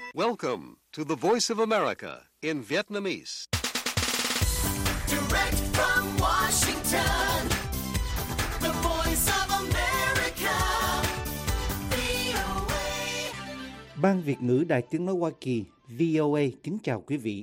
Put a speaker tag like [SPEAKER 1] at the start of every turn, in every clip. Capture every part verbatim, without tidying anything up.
[SPEAKER 1] Welcome to the Voice of America in Vietnamese.
[SPEAKER 2] Direct from Washington, the Voice of America, vê o a.
[SPEAKER 3] Ban Việt ngữ Đài Tiếng nói Hoa Kỳ vê o a kính chào quý vị.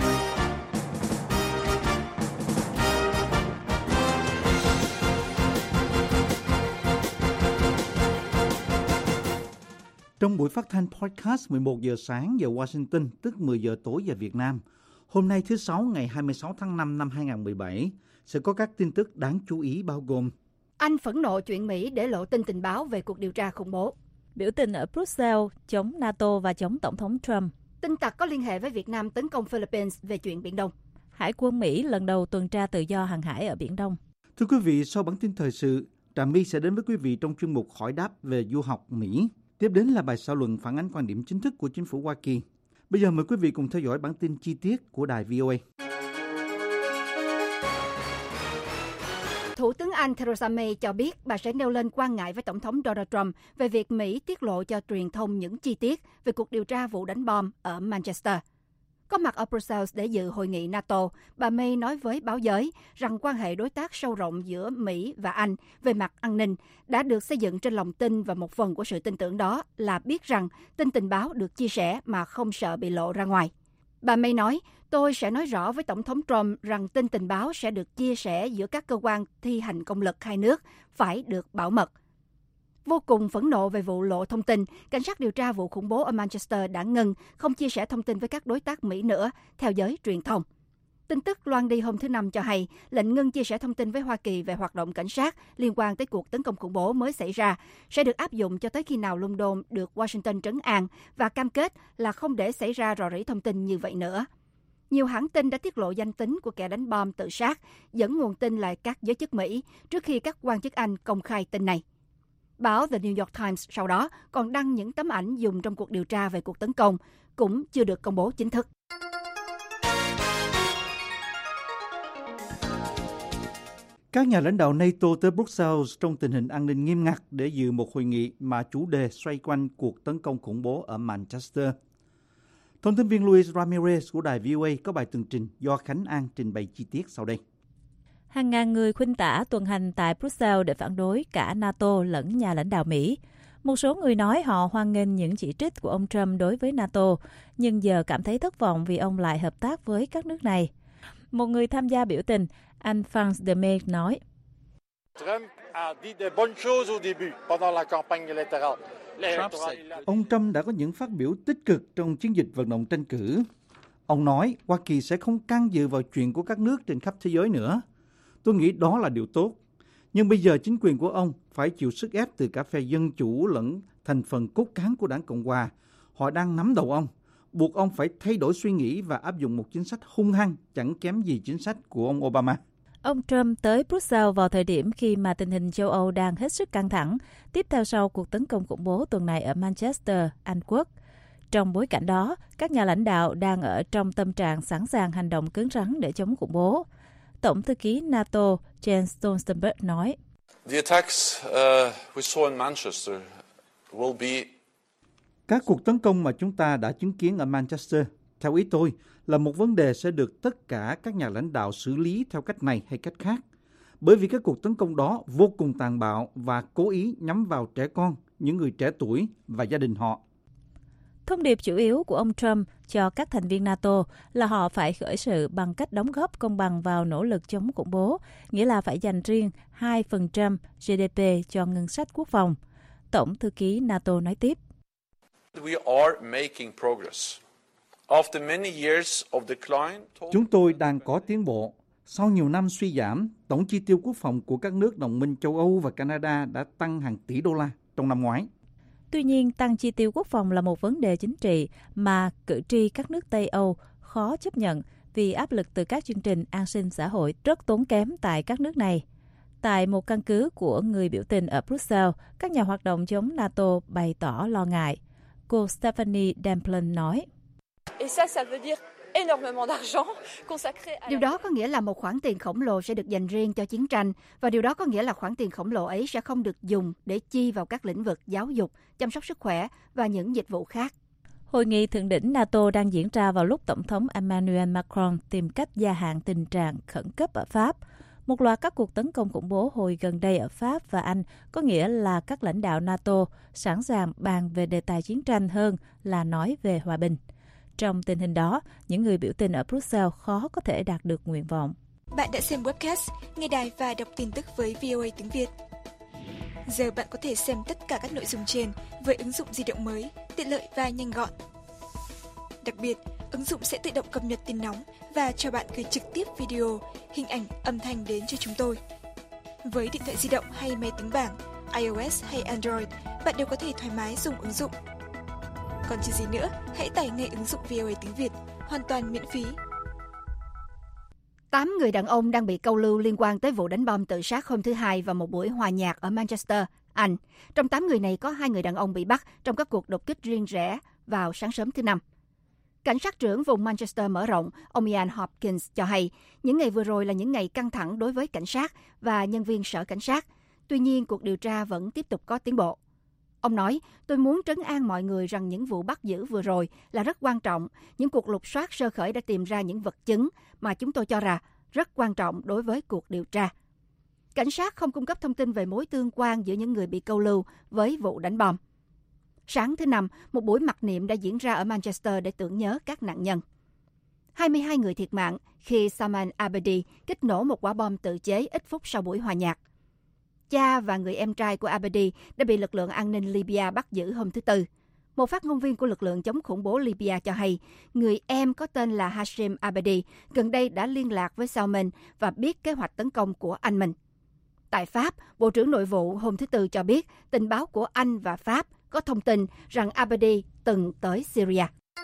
[SPEAKER 3] Trong buổi phát thanh podcast mười một giờ sáng giờ Washington, tức mười giờ tối giờ Việt Nam, hôm nay thứ Sáu ngày hai mươi sáu tháng năm năm hai nghìn không trăm mười bảy, sẽ có các tin tức đáng chú ý bao gồm:
[SPEAKER 4] Anh phẫn nộ chuyện Mỹ để lộ tin tình báo về cuộc điều tra khủng bố.
[SPEAKER 5] Biểu tình ở Brussels chống NATO và chống Tổng thống Trump.
[SPEAKER 4] Tin tặc có liên hệ với Việt Nam tấn công Philippines về chuyện Biển Đông.
[SPEAKER 5] Hải quân Mỹ lần đầu tuần tra tự do hàng hải ở Biển Đông.
[SPEAKER 3] Thưa quý vị, sau bản tin thời sự, Trà My sẽ đến với quý vị trong chuyên mục hỏi đáp về du học Mỹ. Tiếp đến là bài xã luận phản ánh quan điểm chính thức của chính phủ Hoa Kỳ. Bây giờ mời quý vị cùng theo dõi bản tin chi tiết của đài vê o a.
[SPEAKER 4] Thủ tướng Anh Theresa May cho biết bà sẽ nêu lên quan ngại với Tổng thống Donald Trump về việc Mỹ tiết lộ cho truyền thông những chi tiết về cuộc điều tra vụ đánh bom ở Manchester. Có mặt ở Brussels để dự hội nghị NATO, bà May nói với báo giới rằng quan hệ đối tác sâu rộng giữa Mỹ và Anh về mặt an ninh đã được xây dựng trên lòng tin, và một phần của sự tin tưởng đó là biết rằng tin tình báo được chia sẻ mà không sợ bị lộ ra ngoài. Bà May nói, tôi sẽ nói rõ với Tổng thống Trump rằng tin tình báo sẽ được chia sẻ giữa các cơ quan thi hành công lực hai nước phải được bảo mật. Vô cùng phẫn nộ về vụ lộ thông tin, cảnh sát điều tra vụ khủng bố ở Manchester đã ngừng không chia sẻ thông tin với các đối tác Mỹ nữa, theo giới truyền thông. Tin tức loan đi hôm thứ Năm cho hay lệnh ngưng chia sẻ thông tin với Hoa Kỳ về hoạt động cảnh sát liên quan tới cuộc tấn công khủng bố mới xảy ra sẽ được áp dụng cho tới khi nào London được Washington trấn an và cam kết là không để xảy ra rò rỉ thông tin như vậy nữa. Nhiều hãng tin đã tiết lộ danh tính của kẻ đánh bom tự sát, dẫn nguồn tin là các giới chức Mỹ trước khi các quan chức Anh công khai tin này. Báo The New York Times sau đó còn đăng những tấm ảnh dùng trong cuộc điều tra về cuộc tấn công, cũng chưa được công bố chính thức.
[SPEAKER 3] Các nhà lãnh đạo NATO tới Brussels trong tình hình an ninh nghiêm ngặt để dự một hội nghị mà chủ đề xoay quanh cuộc tấn công khủng bố ở Manchester. Thông tin viên Luis Ramirez của đài vê o a có bài tường trình do Khánh An trình bày chi tiết sau đây.
[SPEAKER 5] Hàng ngàn người khuynh tả tuần hành tại Brussels để phản đối cả NATO lẫn nhà lãnh đạo Mỹ. Một số người nói họ hoan nghênh những chỉ trích của ông Trump đối với NATO, nhưng giờ cảm thấy thất vọng vì ông lại hợp tác với các nước này. Một người tham gia biểu tình, anh Franz de May nói:
[SPEAKER 3] Ông Trump đã có những phát biểu tích cực trong chiến dịch vận động tranh cử. Ông nói Hoa Kỳ sẽ không can dự vào chuyện của các nước trên khắp thế giới nữa. Tôi nghĩ đó là điều tốt. Nhưng bây giờ chính quyền của ông phải chịu sức ép từ cả phe Dân Chủ lẫn thành phần cốt cán của đảng Cộng Hòa. Họ đang nắm đầu ông, buộc ông phải thay đổi suy nghĩ và áp dụng một chính sách hung hăng, chẳng kém gì chính sách của ông Obama.
[SPEAKER 5] Ông Trump tới Brussels vào thời điểm khi mà tình hình châu Âu đang hết sức căng thẳng, tiếp theo sau cuộc tấn công khủng bố tuần này ở Manchester, Anh Quốc. Trong bối cảnh đó, các nhà lãnh đạo đang ở trong tâm trạng sẵn sàng hành động cứng rắn để chống khủng bố. Tổng thư ký NATO Jens Stoltenberg nói:
[SPEAKER 6] The attacks uh, we saw in Manchester will be...
[SPEAKER 3] Các cuộc tấn công mà chúng ta đã chứng kiến ở Manchester, theo ý tôi, là một vấn đề sẽ được tất cả các nhà lãnh đạo xử lý theo cách này hay cách khác. Bởi vì các cuộc tấn công đó vô cùng tàn bạo và cố ý nhắm vào trẻ con, những người trẻ tuổi và gia đình họ.
[SPEAKER 5] Thông điệp chủ yếu của ông Trump cho các thành viên NATO là họ phải khởi sự bằng cách đóng góp công bằng vào nỗ lực chống khủng bố, nghĩa là phải dành riêng hai phần trăm giê đê pê cho ngân sách quốc phòng. Tổng thư ký NATO nói tiếp:
[SPEAKER 6] We are making progress. After many years of decline,
[SPEAKER 3] Chúng tôi đang có tiến bộ. Sau nhiều năm suy giảm, tổng chi tiêu quốc phòng của các nước đồng minh châu Âu và Canada đã tăng hàng tỷ đô la trong năm ngoái.
[SPEAKER 5] Tuy nhiên, tăng chi tiêu quốc phòng là một vấn đề chính trị mà cử tri các nước Tây Âu khó chấp nhận vì áp lực từ các chương trình an sinh xã hội rất tốn kém tại các nước này. Tại một căn cứ của người biểu tình ở Brussels, các nhà hoạt động chống NATO bày tỏ lo ngại. Cô Stephanie Demplin nói:
[SPEAKER 4] Điều đó có nghĩa là một khoản tiền khổng lồ sẽ được dành riêng cho chiến tranh, và điều đó có nghĩa là khoản tiền khổng lồ ấy sẽ không được dùng để chi vào các lĩnh vực giáo dục, chăm sóc sức khỏe và những dịch vụ khác.
[SPEAKER 5] Hội nghị thượng đỉnh NATO đang diễn ra vào lúc Tổng thống Emmanuel Macron tìm cách gia hạn tình trạng khẩn cấp ở Pháp. Một loạt các cuộc tấn công khủng bố hồi gần đây ở Pháp và Anh có nghĩa là các lãnh đạo NATO sẵn sàng bàn về đề tài chiến tranh hơn là nói về hòa bình. Trong tình hình đó, những người biểu tình ở Brussels khó có thể đạt được nguyện vọng.
[SPEAKER 7] Bạn đã xem webcast, nghe đài và đọc tin tức với vê o a tiếng Việt. Giờ bạn có thể xem tất cả các nội dung trên với ứng dụng di động mới, tiện lợi và nhanh gọn. Đặc biệt, ứng dụng sẽ tự động cập nhật tin nóng và cho bạn gửi trực tiếp video, hình ảnh, âm thanh đến cho chúng tôi. Với điện thoại di động hay máy tính bảng, iOS hay Android, bạn đều có thể thoải mái dùng ứng dụng. Còn chờ gì nữa, hãy tải ngay ứng dụng vê o a tiếng Việt, hoàn toàn miễn phí.
[SPEAKER 4] Tám người đàn ông đang bị câu lưu liên quan tới vụ đánh bom tự sát hôm thứ Hai vào một buổi hòa nhạc ở Manchester, Anh. Trong tám người này có hai người đàn ông bị bắt trong các cuộc đột kích riêng rẽ vào sáng sớm thứ Năm. Cảnh sát trưởng vùng Manchester mở rộng, ông Ian Hopkins cho hay, những ngày vừa rồi là những ngày căng thẳng đối với cảnh sát và nhân viên sở cảnh sát. Tuy nhiên, cuộc điều tra vẫn tiếp tục có tiến bộ. Ông nói, tôi muốn trấn an mọi người rằng những vụ bắt giữ vừa rồi là rất quan trọng. Những cuộc lục soát sơ khởi đã tìm ra những vật chứng mà chúng tôi cho là rất quan trọng đối với cuộc điều tra. Cảnh sát không cung cấp thông tin về mối tương quan giữa những người bị câu lưu với vụ đánh bom. Sáng thứ Năm, một buổi mặc niệm đã diễn ra ở Manchester để tưởng nhớ các nạn nhân. hai mươi hai người thiệt mạng khi Salman Abedi kích nổ một quả bom tự chế ít phút sau buổi hòa nhạc. Cha và người em trai của Abedi đã bị lực lượng an ninh Libya bắt giữ hôm thứ Tư. Một phát ngôn viên của lực lượng chống khủng bố Libya cho hay, người em có tên là Hashim Abedi gần đây đã liên lạc với Salman và biết kế hoạch tấn công của anh mình. Tại Pháp, Bộ trưởng Nội vụ hôm thứ Tư cho biết tình báo của Anh và Pháp có thông tin rằng Abedi từng tới Syria.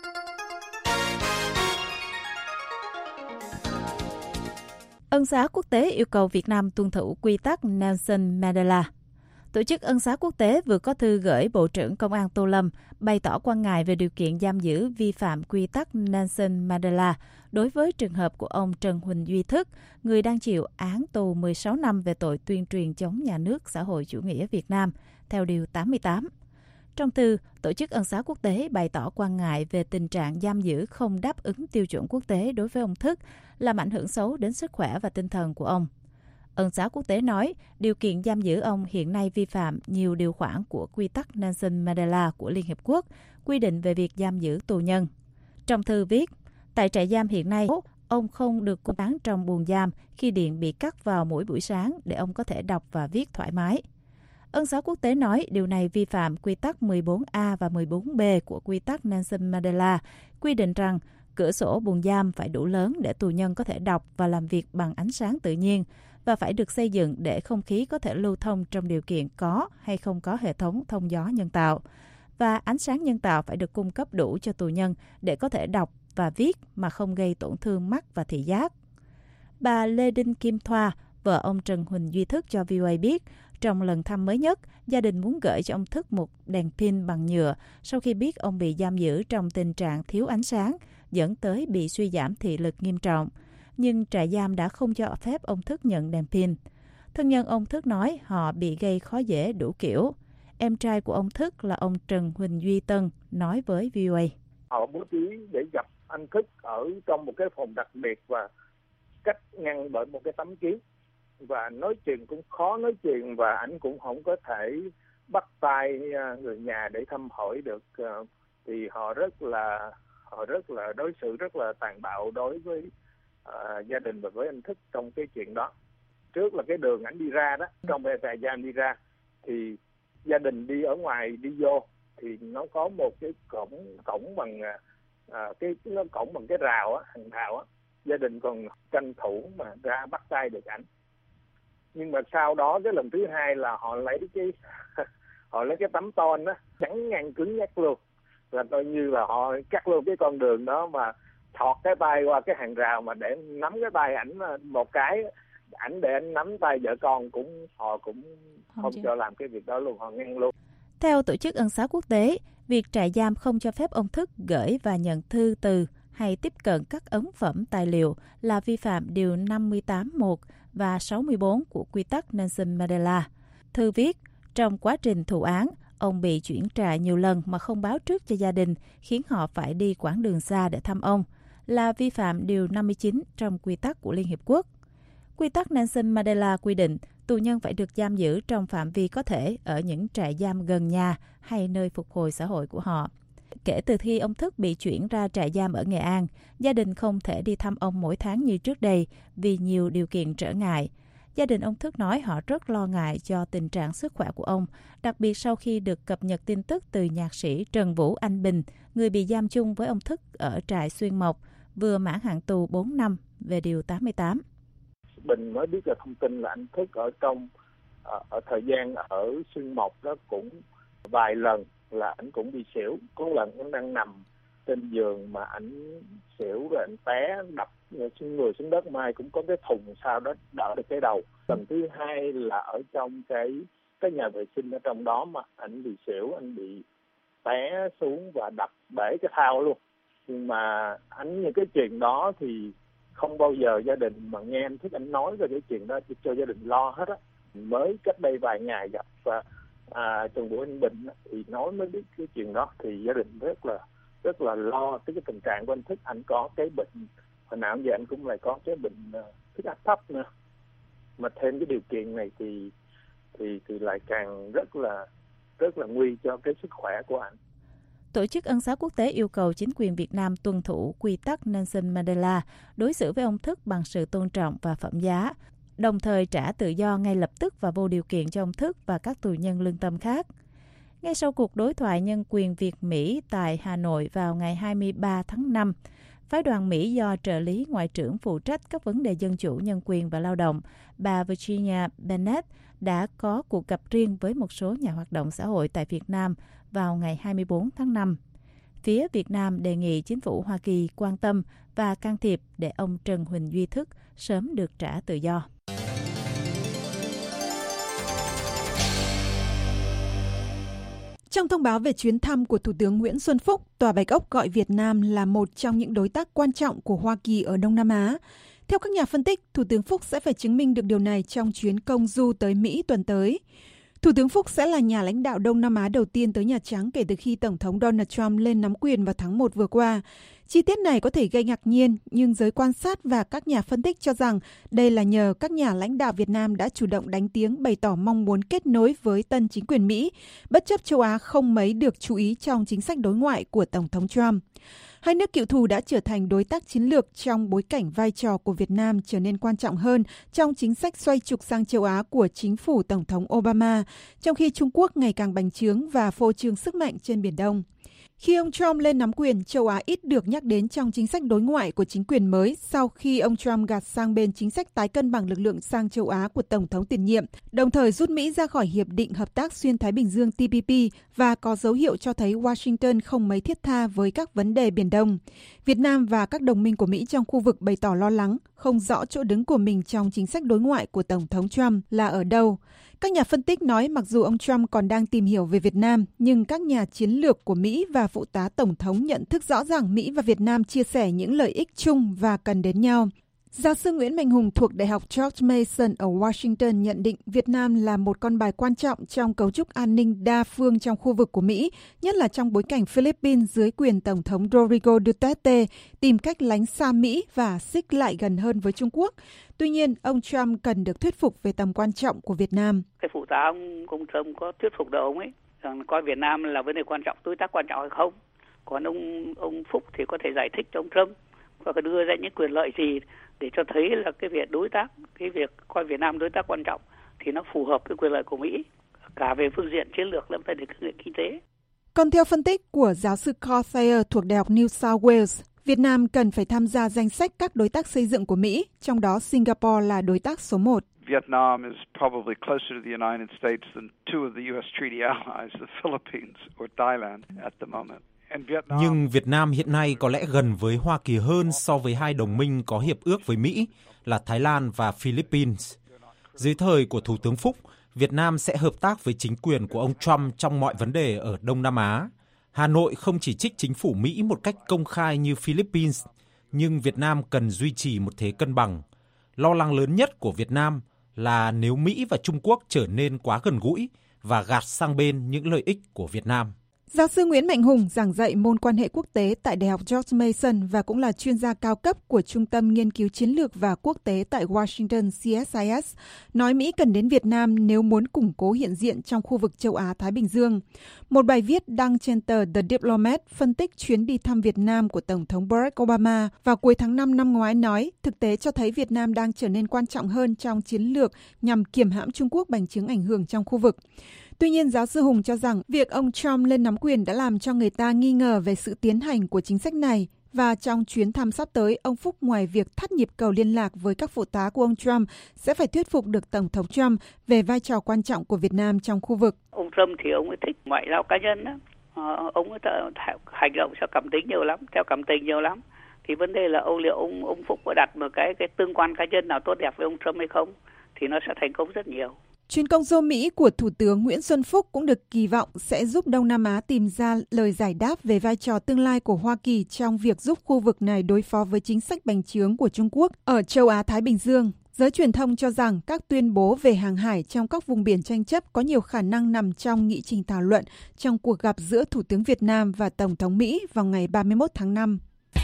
[SPEAKER 5] Ân xá quốc tế yêu cầu Việt Nam tuân thủ quy tắc Nelson Mandela. Tổ chức Ân xá quốc tế vừa có thư gửi Bộ trưởng Công an Tô Lâm bày tỏ quan ngại về điều kiện giam giữ vi phạm quy tắc Nelson Mandela đối với trường hợp của ông Trần Huỳnh Duy Thức, người đang chịu án tù mười sáu năm về tội tuyên truyền chống nhà nước xã hội chủ nghĩa Việt Nam, theo Điều tám mươi tám. Trong thư, Tổ chức Ân xá quốc tế bày tỏ quan ngại về tình trạng giam giữ không đáp ứng tiêu chuẩn quốc tế đối với ông Thức, làm ảnh hưởng xấu đến sức khỏe và tinh thần của ông. Ân xá quốc tế nói, điều kiện giam giữ ông hiện nay vi phạm nhiều điều khoản của quy tắc Nelson Mandela của Liên Hiệp Quốc, quy định về việc giam giữ tù nhân. Trong thư viết, tại trại giam hiện nay, ông không được cố gắng trong buồng giam khi điện bị cắt vào mỗi buổi sáng để ông có thể đọc và viết thoải mái. Ân xá quốc tế nói điều này vi phạm quy tắc mười bốn A và mười bốn B của quy tắc Nelson Mandela, quy định rằng cửa sổ buồng giam phải đủ lớn để tù nhân có thể đọc và làm việc bằng ánh sáng tự nhiên và phải được xây dựng để không khí có thể lưu thông trong điều kiện có hay không có hệ thống thông gió nhân tạo. Và ánh sáng nhân tạo phải được cung cấp đủ cho tù nhân để có thể đọc và viết mà không gây tổn thương mắt và thị giác. Bà Lê Đinh Kim Thoa, vợ ông Trần Huỳnh Duy Thức cho vê o a biết, trong lần thăm mới nhất, gia đình muốn gửi cho ông Thức một đèn pin bằng nhựa sau khi biết ông bị giam giữ trong tình trạng thiếu ánh sáng, dẫn tới bị suy giảm thị lực nghiêm trọng. Nhưng trại giam đã không cho phép ông Thức nhận đèn pin. Thân nhân ông Thức nói họ bị gây khó dễ đủ kiểu. Em trai của ông Thức là ông Trần Huỳnh Duy Tân nói với vê o a.
[SPEAKER 8] Họ bố trí để gặp anh Thức ở trong một cái phòng đặc biệt và cách ngăn bởi một cái tấm kiến. Và nói chuyện cũng khó nói chuyện và anh cũng không có thể bắt tay người nhà để thăm hỏi được. Thì họ rất là họ rất là đối xử rất là tàn bạo đối với uh, gia đình và với anh Thức trong cái chuyện đó. Trước là cái đường ảnh đi ra đó, trong cái trại giam đi ra thì gia đình đi ở ngoài đi vô thì nó có một cái cổng cổng bằng uh, cái nó cổng bằng cái rào á, hàng rào á. Gia đình còn tranh thủ mà ra bắt tay được ảnh. Nhưng mà sau đó cái lần thứ hai là họ lấy cái họ lấy cái tấm tôn đó chắn ngang cứng nhắc luôn, là coi như là họ cắt luôn cái con đường đó mà thọt cái tay qua cái hàng rào mà để nắm cái tay ảnh một cái, ảnh để anh nắm tay vợ con cũng họ cũng không, không cho làm cái việc đó luôn, họ ngăn luôn.
[SPEAKER 5] Theo Tổ chức Ân xá quốc tế, việc trại giam không cho phép ông Thức gửi và nhận thư từ hay tiếp cận các ấn phẩm tài liệu là vi phạm điều năm mươi tám một và sáu mươi bốn của quy tắc Nelson Mandela. Thư viết, trong quá trình thụ án, Ông bị chuyển trại nhiều lần mà không báo trước cho gia đình, khiến họ phải đi quãng đường xa để thăm ông, là vi phạm Điều năm mươi chín trong quy tắc của Liên Hiệp Quốc. Quy tắc Nelson Mandela quy định tù nhân phải được giam giữ trong phạm vi có thể ở những trại giam gần nhà hay nơi phục hồi xã hội của họ. Kể từ khi ông Thức bị chuyển ra trại giam ở Nghệ An, gia đình không thể đi thăm ông mỗi tháng như trước đây vì nhiều điều kiện trở ngại. Gia đình ông Thức nói họ rất lo ngại cho tình trạng sức khỏe của ông, đặc biệt sau khi được cập nhật tin tức từ nhạc sĩ Trần Vũ Anh Bình, người bị giam chung với ông Thức ở trại Xuyên Mộc, vừa mãn hạn tù bốn năm về Điều tám mươi tám.
[SPEAKER 8] Bình mới biết là thông tin là anh Thức ở trong ở, ở thời gian ở Xuyên Mộc đó cũng vài lần là anh cũng bị xỉu. Có lần anh đang nằm trên giường mà anh xỉu rồi anh té đập xuống người xuống đất, mai cũng có cái thùng sau đó đỡ được cái đầu. Lần thứ hai là ở trong cái cái nhà vệ sinh ở trong đó mà anh bị xỉu, anh bị té xuống và đập bể cái thao luôn. Nhưng mà anh những cái chuyện đó thì không bao giờ gia đình mà nghe anh Thức anh nói về cái chuyện đó cho gia đình lo hết á. Mới cách đây vài ngày gặp và à, Trần Vũ Anh Bình thì nói mới biết cái chuyện đó thì gia đình rất là rất là lo tới cái tình trạng của anh Thức. Anh có cái bệnh hồi nào giờ anh cũng lại có cái bệnh uh, huyết áp thấp nữa, mà thêm cái điều kiện này thì thì thì lại càng rất là rất là nguy cho cái sức khỏe của anh.
[SPEAKER 5] Tổ chức Ân xá Quốc tế yêu cầu chính quyền Việt Nam tuân thủ quy tắc Nelson Mandela, đối xử với ông Thức bằng sự tôn trọng và phẩm giá, đồng thời trả tự do ngay lập tức và vô điều kiện cho ông Thức và các tù nhân lương tâm khác. Ngay sau cuộc đối thoại nhân quyền Việt-Mỹ tại Hà Nội vào ngày hai mươi ba tháng năm, phái đoàn Mỹ do trợ lý Ngoại trưởng phụ trách các vấn đề dân chủ, nhân quyền và lao động, bà Virginia Bennett, đã có cuộc gặp riêng với một số nhà hoạt động xã hội tại Việt Nam vào ngày hai mươi bốn tháng năm. Phía Việt Nam đề nghị chính phủ Hoa Kỳ quan tâm và can thiệp để ông Trần Huỳnh Duy Thức sớm được trả tự do.
[SPEAKER 9] Trong thông báo về chuyến thăm của Thủ tướng Nguyễn Xuân Phúc, Tòa Bạch Ốc gọi Việt Nam là một trong những đối tác quan trọng của Hoa Kỳ ở Đông Nam Á. Theo các nhà phân tích, Thủ tướng Phúc sẽ phải chứng minh được điều này trong chuyến công du tới Mỹ tuần tới. Thủ tướng Phúc sẽ là nhà lãnh đạo Đông Nam Á đầu tiên tới Nhà Trắng kể từ khi Tổng thống Donald Trump lên nắm quyền vào tháng một vừa qua. Chi tiết này có thể gây ngạc nhiên, nhưng giới quan sát và các nhà phân tích cho rằng đây là nhờ các nhà lãnh đạo Việt Nam đã chủ động đánh tiếng bày tỏ mong muốn kết nối với tân chính quyền Mỹ, bất chấp châu Á không mấy được chú ý trong chính sách đối ngoại của Tổng thống Trump. Hai nước cựu thù đã trở thành đối tác chiến lược trong bối cảnh vai trò của Việt Nam trở nên quan trọng hơn trong chính sách xoay trục sang châu Á của chính phủ Tổng thống Obama, trong khi Trung Quốc ngày càng bành trướng và phô trương sức mạnh trên Biển Đông. Khi ông Trump lên nắm quyền, châu Á ít được nhắc đến trong chính sách đối ngoại của chính quyền mới sau khi ông Trump gạt sang bên chính sách tái cân bằng lực lượng sang châu Á của Tổng thống tiền nhiệm, đồng thời rút Mỹ ra khỏi Hiệp định Hợp tác Xuyên Thái Bình Dương T P P và có dấu hiệu cho thấy Washington không mấy thiết tha với các vấn đề Biển Đông. Việt Nam và các đồng minh của Mỹ trong khu vực bày tỏ lo lắng, không rõ chỗ đứng của mình trong chính sách đối ngoại của Tổng thống Trump là ở đâu. Các nhà phân tích nói mặc dù ông Trump còn đang tìm hiểu về Việt Nam, nhưng các nhà chiến lược của Mỹ và phụ tá Tổng thống nhận thức rõ ràng Mỹ và Việt Nam chia sẻ những lợi ích chung và cần đến nhau. Giáo sư Nguyễn Mạnh Hùng thuộc Đại học George Mason ở Washington nhận định Việt Nam là một con bài quan trọng trong cấu trúc an ninh đa phương trong khu vực của Mỹ, nhất là trong bối cảnh Philippines dưới quyền Tổng thống Rodrigo Duterte tìm cách lánh xa Mỹ và xích lại gần hơn với Trung Quốc. Tuy nhiên, ông Trump cần được thuyết phục về tầm quan trọng của Việt Nam.
[SPEAKER 10] Cái phụ tá ông, ông Trump có thuyết phục được ông ấy, rằng coi Việt Nam là vấn đề quan trọng, đối tác quan trọng hay không. Còn ông ông Phúc thì có thể giải thích cho ông Trump và đưa ra những quyền lợi gì để cho thấy là cái việc đối tác, cái việc coi Việt Nam đối tác quan trọng thì nó phù hợp với quyền lợi của Mỹ, cả về phương diện chiến lược lẫn về phương diện kinh tế.
[SPEAKER 9] Còn theo phân tích của giáo sư Carl Thayer thuộc Đại học New South Wales, Việt Nam cần phải tham gia danh sách các đối tác xây dựng của Mỹ, trong đó Singapore là đối tác số một.
[SPEAKER 11] Vietnam is probably closer to the United States than two of the U S treaty allies, the Philippines or Thailand at the moment.
[SPEAKER 12] Nhưng Việt Nam hiện nay có lẽ gần với Hoa Kỳ hơn so với hai đồng minh có hiệp ước với Mỹ là Thái Lan và Philippines. Dưới thời của Thủ tướng Phúc, Việt Nam sẽ hợp tác với chính quyền của ông Trump trong mọi vấn đề ở Đông Nam Á. Hà Nội không chỉ trích chính phủ Mỹ một cách công khai như Philippines, nhưng Việt Nam cần duy trì một thế cân bằng. Lo lắng lớn nhất của Việt Nam là nếu Mỹ và Trung Quốc trở nên quá gần gũi và gạt sang bên những lợi ích của Việt Nam.
[SPEAKER 9] Giáo sư Nguyễn Mạnh Hùng giảng dạy môn quan hệ quốc tế tại Đại học George Mason và cũng là chuyên gia cao cấp của Trung tâm Nghiên cứu Chiến lược và Quốc tế tại Washington C S I S, nói Mỹ cần đến Việt Nam nếu muốn củng cố hiện diện trong khu vực châu Á-Thái Bình Dương. Một bài viết đăng trên tờ The Diplomat phân tích chuyến đi thăm Việt Nam của Tổng thống Barack Obama vào cuối tháng năm năm ngoái nói thực tế cho thấy Việt Nam đang trở nên quan trọng hơn trong chiến lược nhằm kiềm hãm Trung Quốc bành trướng ảnh hưởng trong khu vực. Tuy nhiên, giáo sư Hùng cho rằng việc ông Trump lên nắm quyền đã làm cho người ta nghi ngờ về sự tiến hành của chính sách này. Và trong chuyến thăm sắp tới, ông Phúc ngoài việc thắt nhịp cầu liên lạc với các phụ tá của ông Trump sẽ phải thuyết phục được Tổng thống Trump về vai trò quan trọng của Việt Nam trong khu vực.
[SPEAKER 10] Ông Trump thì ông ấy thích ngoại giao cá nhân đó. Ờ, ông ấy hành động theo cảm tính nhiều lắm, theo cảm tình nhiều lắm. Thì vấn đề là ông liệu ông ông Phúc có đặt một cái cái tương quan cá nhân nào tốt đẹp với ông Trump hay không thì nó sẽ thành công rất nhiều.
[SPEAKER 9] Chuyến công du Mỹ của Thủ tướng Nguyễn Xuân Phúc cũng được kỳ vọng sẽ giúp Đông Nam Á tìm ra lời giải đáp về vai trò tương lai của Hoa Kỳ trong việc giúp khu vực này đối phó với chính sách bành trướng của Trung Quốc ở châu Á-Thái Bình Dương. Giới truyền thông cho rằng các tuyên bố về hàng hải trong các vùng biển tranh chấp có nhiều khả năng nằm trong nghị trình thảo luận trong cuộc gặp giữa Thủ tướng Việt Nam và Tổng thống Mỹ vào ngày ba mươi mốt tháng năm.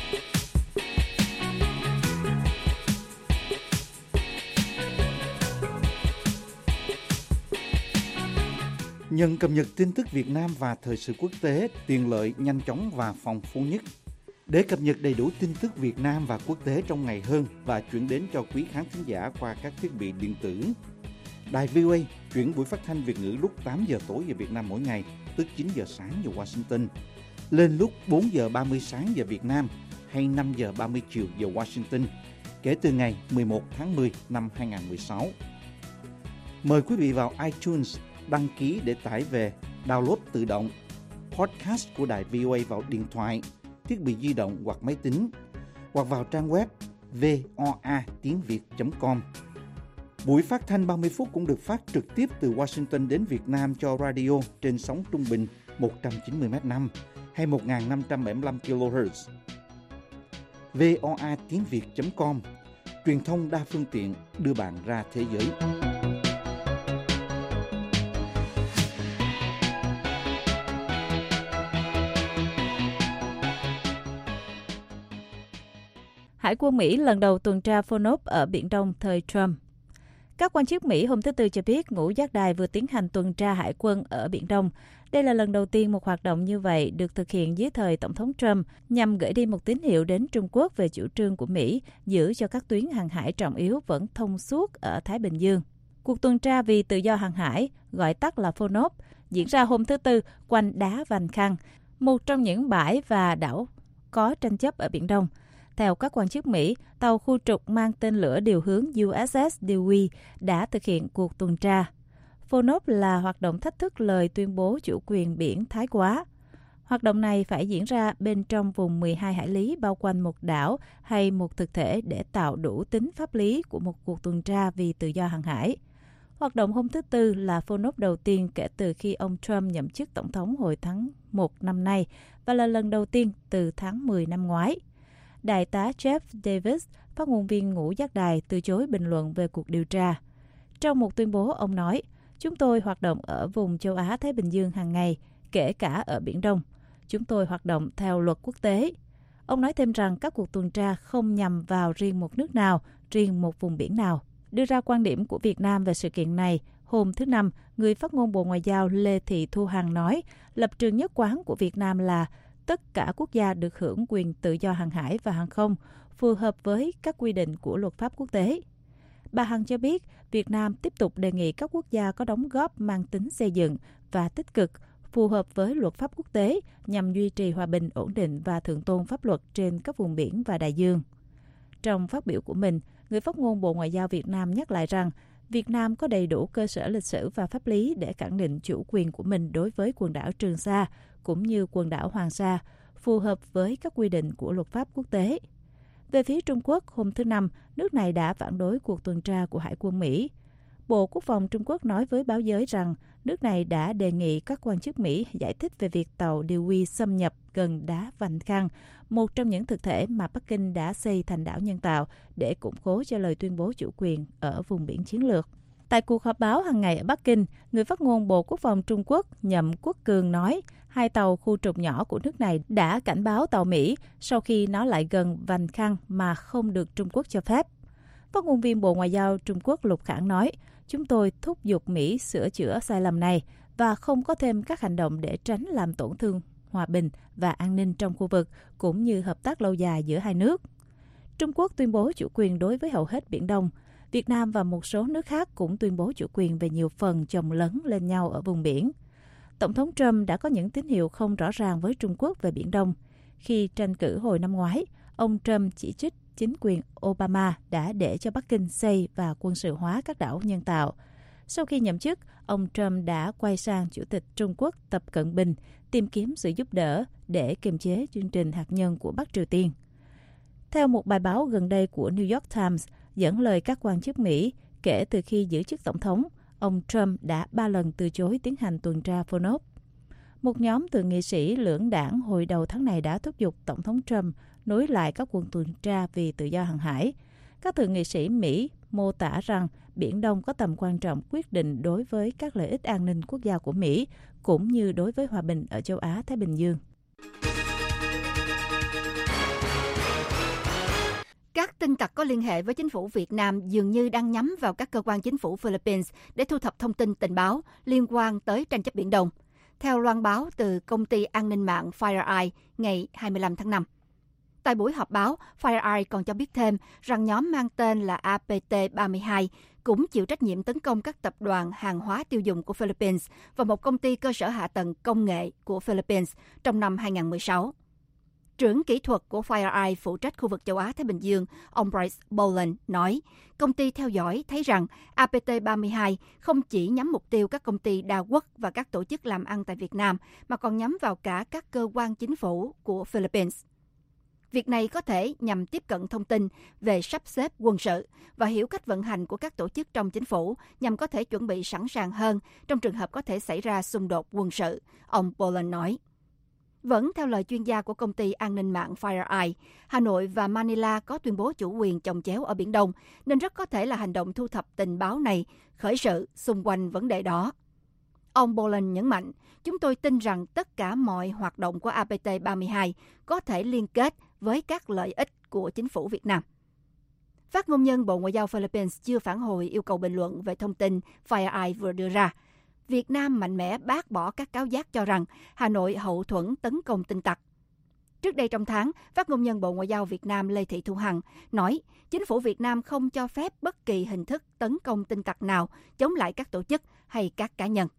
[SPEAKER 3] Nhận cập nhật tin tức Việt Nam và thời sự quốc tế, tiện lợi, nhanh chóng và phong phú nhất. Để cập nhật đầy đủ tin tức Việt Nam và quốc tế trong ngày hơn và chuyển đến cho quý khán thính giả qua các thiết bị điện tử, Đài vê o a chuyển buổi phát thanh Việt ngữ lúc tám giờ tối giờ Việt Nam mỗi ngày, tức chín giờ sáng giờ Washington, lên lúc bốn giờ ba mươi sáng giờ Việt Nam hay năm giờ ba mươi chiều giờ Washington, kể từ ngày mười một tháng mười năm hai nghìn không trăm mười sáu. Mời quý vị vào iTunes, đăng ký để tải về, download tự động podcast của Đài vê o a vào điện thoại, thiết bị di động hoặc máy tính, hoặc vào trang web voa tiếng việt chấm com. Buổi phát thanh ba mươi phút cũng được phát trực tiếp từ Washington đến Việt Nam cho radio trên sóng trung bình một trăm chín mươi mét năm hay một nghìn năm trăm bảy mươi lăm ki lô héc. voa tiếng việt chấm com, truyền thông đa phương tiện đưa bạn ra thế giới.
[SPEAKER 5] Hải quân Mỹ lần đầu tuần tra phôn ốp ở Biển Đông thời Trump. Các quan chức Mỹ hôm thứ Tư cho biết ngũ giác đài vừa tiến hành tuần tra hải quân ở Biển Đông. Đây là lần đầu tiên một hoạt động như vậy được thực hiện dưới thời Tổng thống Trump nhằm gửi đi một tín hiệu đến Trung Quốc về chủ trương của Mỹ giữ cho các tuyến hàng hải trọng yếu vẫn thông suốt ở Thái Bình Dương. Cuộc tuần tra vì tự do hàng hải, gọi tắt là phôn ốp, diễn ra hôm thứ Tư quanh đá Vành Khăn, một trong những bãi và đảo có tranh chấp ở Biển Đông. Theo các quan chức Mỹ, tàu khu trục mang tên lửa điều hướng U S S Dewey đã thực hiện cuộc tuần tra. Phôn ốp là hoạt động thách thức lời tuyên bố chủ quyền biển Thái Quá. Hoạt động này phải diễn ra bên trong vùng mười hai hải lý bao quanh một đảo hay một thực thể để tạo đủ tính pháp lý của một cuộc tuần tra vì tự do hàng hải. Hoạt động hôm thứ Tư là phôn ốp đầu tiên kể từ khi ông Trump nhậm chức tổng thống hồi tháng một năm nay và là lần đầu tiên từ tháng mười năm ngoái. Đại tá Jeff Davis, phát ngôn viên ngũ giác đài, từ chối bình luận về cuộc điều tra. Trong một tuyên bố, ông nói, chúng tôi hoạt động ở vùng châu Á-Thái Bình Dương hàng ngày, kể cả ở Biển Đông. Chúng tôi hoạt động theo luật quốc tế. Ông nói thêm rằng các cuộc tuần tra không nhằm vào riêng một nước nào, riêng một vùng biển nào. Đưa ra quan điểm của Việt Nam về sự kiện này, hôm thứ Năm, người phát ngôn Bộ Ngoại giao Lê Thị Thu Hằng nói, lập trường nhất quán của Việt Nam là tất cả quốc gia được hưởng quyền tự do hàng hải và hàng không, phù hợp với các quy định của luật pháp quốc tế. Bà Hằng cho biết, Việt Nam tiếp tục đề nghị các quốc gia có đóng góp mang tính xây dựng và tích cực, phù hợp với luật pháp quốc tế nhằm duy trì hòa bình, ổn định và thượng tôn pháp luật trên các vùng biển và đại dương. Trong phát biểu của mình, người phát ngôn Bộ Ngoại giao Việt Nam nhắc lại rằng Việt Nam có đầy đủ cơ sở lịch sử và pháp lý để khẳng định chủ quyền của mình đối với quần đảo Trường Sa, cũng như quần đảo Hoàng Sa, phù hợp với các quy định của luật pháp quốc tế. Về phía Trung Quốc, hôm thứ Năm, nước này đã phản đối cuộc tuần tra của Hải quân Mỹ. Bộ Quốc phòng Trung Quốc nói với báo giới rằng nước này đã đề nghị các quan chức Mỹ giải thích về việc tàu Dewey xâm nhập gần đá Vành Khăn, một trong những thực thể mà Bắc Kinh đã xây thành đảo nhân tạo để củng cố cho lời tuyên bố chủ quyền ở vùng biển chiến lược. Tại cuộc họp báo hàng ngày ở Bắc Kinh, người phát ngôn Bộ Quốc phòng Trung Quốc Nhậm Quốc Cường nói hai tàu khu trục nhỏ của nước này đã cảnh báo tàu Mỹ sau khi nó lại gần vành khăn mà không được Trung Quốc cho phép. Phát ngôn viên Bộ Ngoại giao Trung Quốc Lục Khảng nói, chúng tôi thúc giục Mỹ sửa chữa sai lầm này và không có thêm các hành động để tránh làm tổn thương hòa bình và an ninh trong khu vực, cũng như hợp tác lâu dài giữa hai nước. Trung Quốc tuyên bố chủ quyền đối với hầu hết Biển Đông. Việt Nam và một số nước khác cũng tuyên bố chủ quyền về nhiều phần chồng lấn lên nhau ở vùng biển. Tổng thống Trump đã có những tín hiệu không rõ ràng với Trung Quốc về Biển Đông. Khi tranh cử hồi năm ngoái, ông Trump chỉ trích chính quyền Obama đã để cho Bắc Kinh xây và quân sự hóa các đảo nhân tạo. Sau khi nhậm chức, ông Trump đã quay sang Chủ tịch Trung Quốc Tập Cận Bình tìm kiếm sự giúp đỡ để kiềm chế chương trình hạt nhân của Bắc Triều Tiên. Theo một bài báo gần đây của New York Times, dẫn lời các quan chức Mỹ, kể từ khi giữ chức tổng thống, ông Trump đã ba lần từ chối tiến hành tuần tra phôn ốp. Một nhóm thượng nghị sĩ lưỡng đảng hồi đầu tháng này đã thúc giục Tổng thống Trump nối lại các cuộc tuần tra vì tự do hàng hải. Các thượng nghị sĩ Mỹ mô tả rằng Biển Đông có tầm quan trọng quyết định đối với các lợi ích an ninh quốc gia của Mỹ, cũng như đối với hòa bình ở châu Á-Thái Bình Dương.
[SPEAKER 4] Các tin tặc có liên hệ với chính phủ Việt Nam dường như đang nhắm vào các cơ quan chính phủ Philippines để thu thập thông tin tình báo liên quan tới tranh chấp Biển Đông. Theo loan báo từ công ty an ninh mạng FireEye ngày hai mươi lăm tháng năm. Tại buổi họp báo, FireEye còn cho biết thêm rằng nhóm mang tên là A P T ba mươi hai cũng chịu trách nhiệm tấn công các tập đoàn hàng hóa tiêu dùng của Philippines và một công ty cơ sở hạ tầng công nghệ của Philippines trong năm hai không một sáu. Trưởng kỹ thuật của FireEye phụ trách khu vực châu Á-Thái Bình Dương, ông Bryce Boland nói, công ty theo dõi thấy rằng A P T ba mươi hai không chỉ nhắm mục tiêu các công ty đa quốc và các tổ chức làm ăn tại Việt Nam, mà còn nhắm vào cả các cơ quan chính phủ của Philippines. Việc này có thể nhằm tiếp cận thông tin về sắp xếp quân sự và hiểu cách vận hành của các tổ chức trong chính phủ nhằm có thể chuẩn bị sẵn sàng hơn trong trường hợp có thể xảy ra xung đột quân sự, ông Boland nói. Vẫn theo lời chuyên gia của công ty an ninh mạng FireEye, Hà Nội và Manila có tuyên bố chủ quyền chồng chéo ở Biển Đông, nên rất có thể là hành động thu thập tình báo này khởi sự xung quanh vấn đề đó. Ông Boland nhấn mạnh, chúng tôi tin rằng tất cả mọi hoạt động của A P T ba mươi hai có thể liên kết với các lợi ích của chính phủ Việt Nam. Phát ngôn nhân Bộ Ngoại giao Philippines chưa phản hồi yêu cầu bình luận về thông tin FireEye vừa đưa ra. Việt Nam mạnh mẽ bác bỏ các cáo giác cho rằng Hà Nội hậu thuẫn tấn công tin tặc. Trước đây trong tháng, phát ngôn nhân Bộ Ngoại giao Việt Nam Lê Thị Thu Hằng nói chính phủ Việt Nam không cho phép bất kỳ hình thức tấn công tin tặc nào chống lại các tổ chức hay các cá nhân.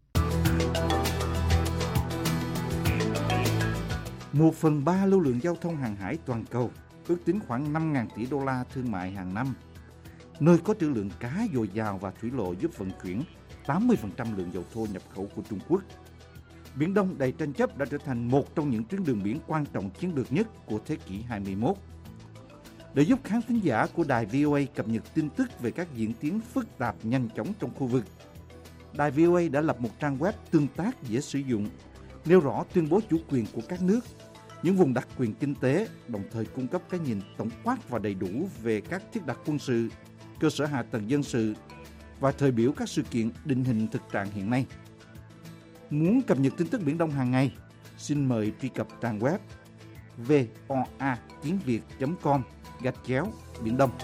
[SPEAKER 3] Một phần ba lưu lượng giao thông hàng hải toàn cầu, ước tính khoảng năm nghìn tỷ đô la thương mại hàng năm. Nơi có trữ lượng cá dồi dào và thủy lộ giúp vận chuyển tám mươi phần trăm lượng dầu thô nhập khẩu của Trung Quốc. Biển Đông đầy tranh chấp đã trở thành một trong những tuyến đường biển quan trọng chiến lược nhất của thế kỷ hai mươi mốt. Để giúp khán thính giả của đài vê o a cập nhật tin tức về các diễn tiến phức tạp nhanh chóng trong khu vực, đài vê o a đã lập một trang web tương tác dễ sử dụng, nêu rõ tuyên bố chủ quyền của các nước, những vùng đặc quyền kinh tế, đồng thời cung cấp cái nhìn tổng quát và đầy đủ về các thiết đặt quân sự, cơ sở hạ tầng dân sự và thời biểu các sự kiện định hình thực trạng hiện nay. Muốn cập nhật tin tức Biển Đông hàng ngày, xin mời truy cập trang web voa tiếng việt chấm com gạch chéo Biển Đông.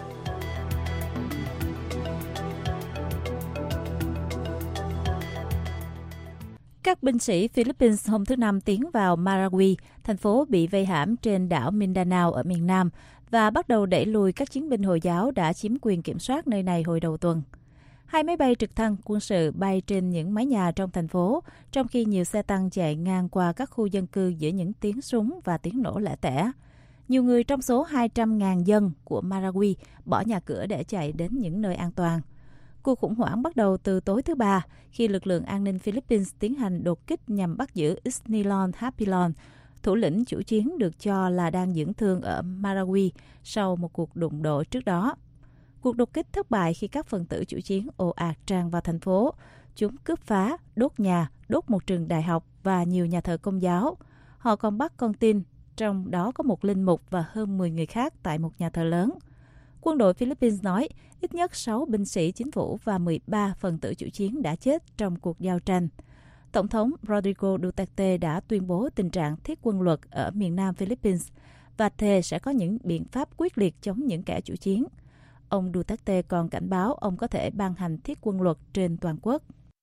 [SPEAKER 5] Các binh sĩ Philippines hôm thứ Năm tiến vào Marawi, thành phố bị vây hãm trên đảo Mindanao ở miền Nam, và bắt đầu đẩy lùi các chiến binh Hồi giáo đã chiếm quyền kiểm soát nơi này hồi đầu tuần. Hai máy bay trực thăng quân sự bay trên những mái nhà trong thành phố, trong khi nhiều xe tăng chạy ngang qua các khu dân cư giữa những tiếng súng và tiếng nổ lẻ tẻ. Nhiều người trong số hai trăm nghìn dân của Marawi bỏ nhà cửa để chạy đến những nơi an toàn. Cuộc khủng hoảng bắt đầu từ tối thứ Ba, khi lực lượng an ninh Philippines tiến hành đột kích nhằm bắt giữ Isnilon Hapilon, thủ lĩnh chủ chiến được cho là đang dưỡng thương ở Marawi sau một cuộc đụng độ trước đó. Cuộc đột kích thất bại khi các phần tử chủ chiến ồ ạt tràn vào thành phố. Chúng cướp phá, đốt nhà, đốt một trường đại học và nhiều nhà thờ công giáo. Họ còn bắt con tin, trong đó có một linh mục và hơn mười người khác tại một nhà thờ lớn. Quân đội Philippines nói ít nhất sáu binh sĩ chính phủ và mười ba phần tử chủ chiến đã chết trong cuộc giao tranh. Tổng thống Rodrigo Duterte đã tuyên bố tình trạng thiết quân luật ở miền nam Philippines và thề sẽ có những biện pháp quyết liệt chống những kẻ chủ chiến. Ông Duterte còn cảnh báo ông có thể ban hành thiết quân luật trên toàn quốc.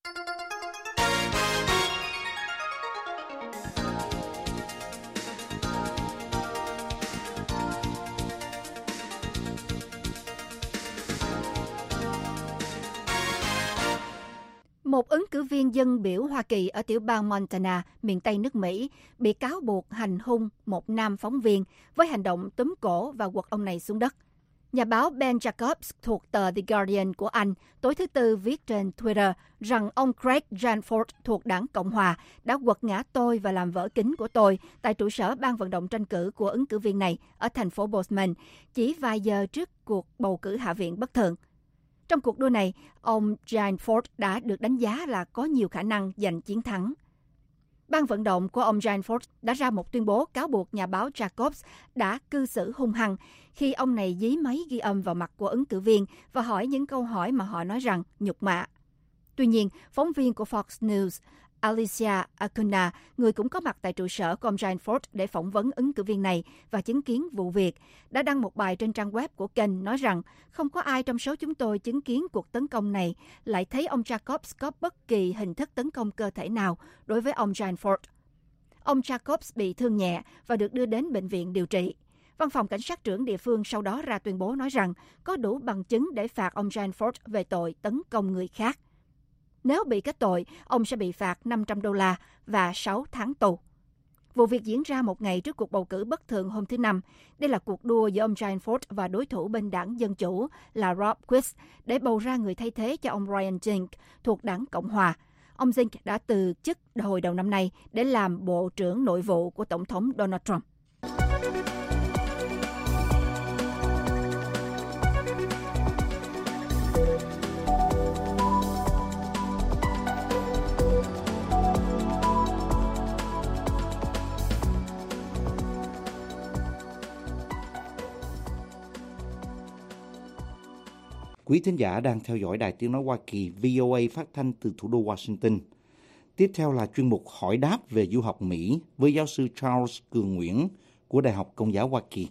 [SPEAKER 4] Một ứng cử viên dân biểu Hoa Kỳ ở tiểu bang Montana, miền Tây nước Mỹ, bị cáo buộc hành hung một nam phóng viên với hành động túm cổ và quật ông này xuống đất. Nhà báo Ben Jacobs thuộc tờ The Guardian của Anh tối thứ Tư viết trên Twitter rằng ông Craig Janford thuộc đảng Cộng Hòa đã quật ngã tôi và làm vỡ kính của tôi tại trụ sở ban vận động tranh cử của ứng cử viên này ở thành phố Bozeman chỉ vài giờ trước cuộc bầu cử hạ viện bất thường. Trong cuộc đua này, ông Janford đã được đánh giá là có nhiều khả năng giành chiến thắng. Ban vận động của ông Janford đã ra một tuyên bố cáo buộc nhà báo Jacobs đã cư xử hung hăng khi ông này dí máy ghi âm vào mặt của ứng cử viên và hỏi những câu hỏi mà họ nói rằng nhục mạ. Tuy nhiên, phóng viên của Fox News, Alicia Acuna, người cũng có mặt tại trụ sở của ông Janford để phỏng vấn ứng cử viên này và chứng kiến vụ việc, đã đăng một bài trên trang web của kênh nói rằng không có ai trong số chúng tôi chứng kiến cuộc tấn công này lại thấy ông Jacobs có bất kỳ hình thức tấn công cơ thể nào đối với ông Janford. Ông Jacobs bị thương nhẹ và được đưa đến bệnh viện điều trị. Văn phòng cảnh sát trưởng địa phương sau đó ra tuyên bố nói rằng có đủ bằng chứng để phạt ông Janford về tội tấn công người khác. Nếu bị kết tội, ông sẽ bị phạt năm trăm đô la và sáu tháng tù. Vụ việc diễn ra một ngày trước cuộc bầu cử bất thường hôm thứ Năm. Đây là cuộc đua giữa ông Janford và đối thủ bên đảng Dân Chủ là Rob Quist để bầu ra người thay thế cho ông Ryan Zinke thuộc đảng Cộng Hòa. Ông Zinke đã từ chức hồi đầu năm nay để làm Bộ trưởng Nội vụ của Tổng thống Donald Trump.
[SPEAKER 3] Quý thính giả đang theo dõi Đài Tiếng Nói Hoa Kỳ vê o a phát thanh từ thủ đô Washington. Tiếp theo là chuyên mục hỏi đáp về du học Mỹ với giáo sư Charles Cường Nguyễn của Đại học Công giáo Hoa Kỳ.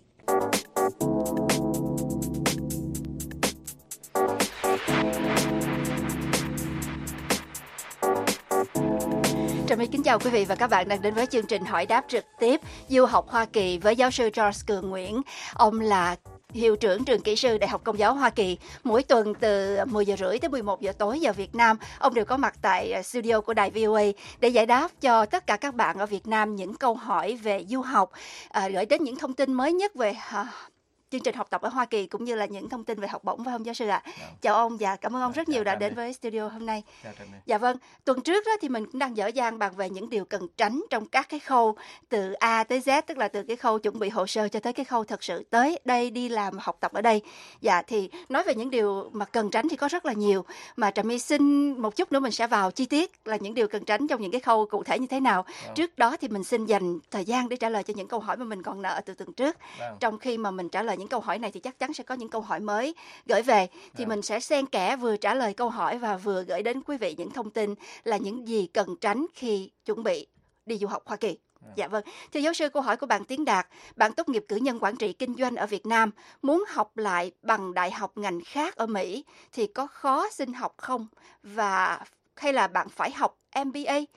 [SPEAKER 4] Trà My kính chào quý vị và các bạn đang đến với chương trình hỏi đáp trực tiếp du học Hoa Kỳ với giáo sư Charles Cường Nguyễn. Ông là hiệu trưởng trường kỹ sư Đại học Công giáo Hoa Kỳ. Mỗi tuần từ mười giờ rưỡi tới mười một giờ tối giờ Việt Nam, ông đều có mặt tại studio của đài vê o a để giải đáp cho tất cả các bạn ở Việt Nam những câu hỏi về du học, à, gửi đến những thông tin mới nhất về à, chương trình học tập ở Hoa Kỳ cũng như là những thông tin về học bổng, phải không giáo sư ạ? À? Dạ. Chào ông và cảm ơn ông rất nhiều đã đến với studio hôm nay. Dạ vâng, tuần trước đó thì mình cũng đang dở dang bàn về những điều cần tránh trong các cái khâu từ A tới Z, tức là từ cái khâu chuẩn bị hồ sơ cho tới cái khâu thật sự tới đây đi làm học tập ở đây. Dạ thì nói về những điều mà cần tránh thì có rất là nhiều, mà Trà My xin một chút nữa mình sẽ vào chi tiết là những điều cần tránh trong những cái khâu cụ thể như thế nào. Dạ. Trước đó thì mình xin dành thời gian để trả lời cho những câu hỏi mà mình còn nợ từ tuần trước. Dạ. Trong khi mà mình trả lời những câu hỏi này thì chắc chắn sẽ có những câu hỏi mới gửi về, thì yeah. mình sẽ xen kẽ vừa trả lời câu hỏi và vừa gửi đến quý vị những thông tin là những gì cần tránh khi chuẩn bị đi du học Hoa Kỳ. Yeah. Dạ vâng. Thưa giáo sư, câu hỏi của bạn Tiến Đạt, bạn tốt nghiệp cử nhân quản trị kinh doanh ở Việt Nam, muốn học lại bằng đại học ngành khác ở Mỹ thì có khó xin học không, và hay là bạn phải học em bê a?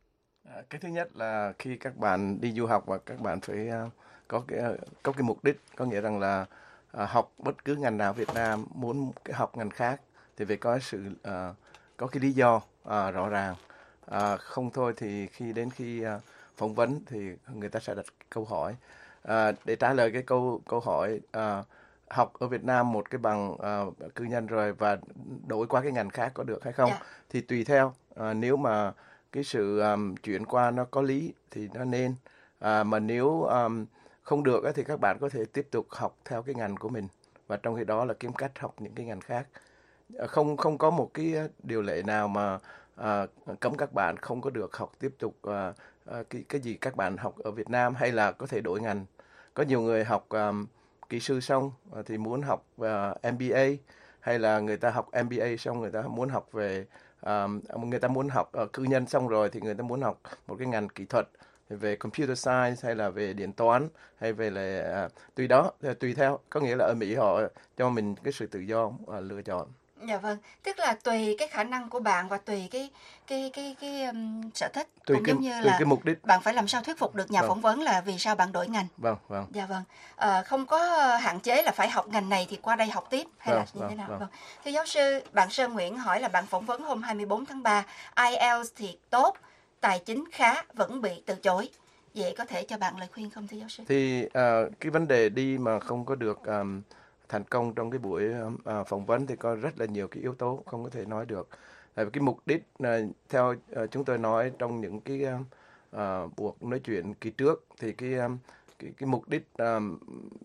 [SPEAKER 13] À, cái thứ nhất là khi các bạn đi du học và các bạn phải uh, có cái có cái mục đích, có nghĩa rằng là uh, học bất cứ ngành nào Việt Nam muốn cái học ngành khác thì phải có sự uh, có cái lý do uh, rõ ràng. Uh, không thôi thì khi đến khi uh, phỏng vấn thì người ta sẽ đặt câu hỏi uh, để trả lời cái câu câu hỏi uh, học ở Việt Nam một cái bằng uh, cử nhân rồi và đổi qua cái ngành khác có được hay không? Yeah. Thì tùy theo, uh, nếu mà cái sự um, chuyển qua nó có lý thì nó nên, uh, mà nếu um, không được thì các bạn có thể tiếp tục học theo cái ngành của mình, và trong khi đó là kiếm cách học những cái ngành khác. Không không có một cái điều lệ nào mà uh, cấm các bạn không có được học tiếp tục uh, uh, cái cái gì các bạn học ở Việt Nam, hay là có thể đổi ngành. Có nhiều người học um, kỹ sư xong thì muốn học uh, em bê a, hay là người ta học em bê a xong người ta muốn học về um, người ta muốn học uh, cử nhân xong rồi thì người ta muốn học một cái ngành kỹ thuật về computer science hay là về điện toán hay về là uh, tùy đó tùy theo, có nghĩa là ở Mỹ họ cho mình cái sự tự do uh, lựa chọn.
[SPEAKER 4] Dạ vâng, tức là tùy cái khả năng của bạn và tùy cái cái cái cái um, sở thích,
[SPEAKER 13] tùy
[SPEAKER 4] cũng
[SPEAKER 13] cái,
[SPEAKER 4] giống như
[SPEAKER 13] tùy
[SPEAKER 4] là
[SPEAKER 13] cái mục đích.
[SPEAKER 4] Bạn phải làm sao thuyết phục được nhà
[SPEAKER 13] Vâng.
[SPEAKER 4] phỏng vấn là vì sao bạn đổi ngành.
[SPEAKER 13] Vâng, vâng.
[SPEAKER 4] Dạ vâng, à, không có hạn chế là phải học ngành này thì qua đây học tiếp hay
[SPEAKER 13] Vâng,
[SPEAKER 4] là như
[SPEAKER 13] vâng,
[SPEAKER 4] thế nào.
[SPEAKER 13] vâng.
[SPEAKER 4] Vâng. Thưa giáo sư, bạn Sơn Nguyễn hỏi là bạn phỏng vấn hôm hai mươi bốn tháng ba, ai eo thì tốt, tài chính khá vẫn bị từ chối. Vậy có thể cho bạn lời khuyên không thưa giáo sư?
[SPEAKER 13] Thì uh, cái vấn đề đi mà không có được um, thành công trong cái buổi uh, phỏng vấn thì có rất là nhiều cái yếu tố không có thể nói được. Tại vì cái mục đích uh, theo uh, chúng tôi nói trong những cái uh, uh, buộc nói chuyện kỳ trước thì cái um, cái, cái mục đích um,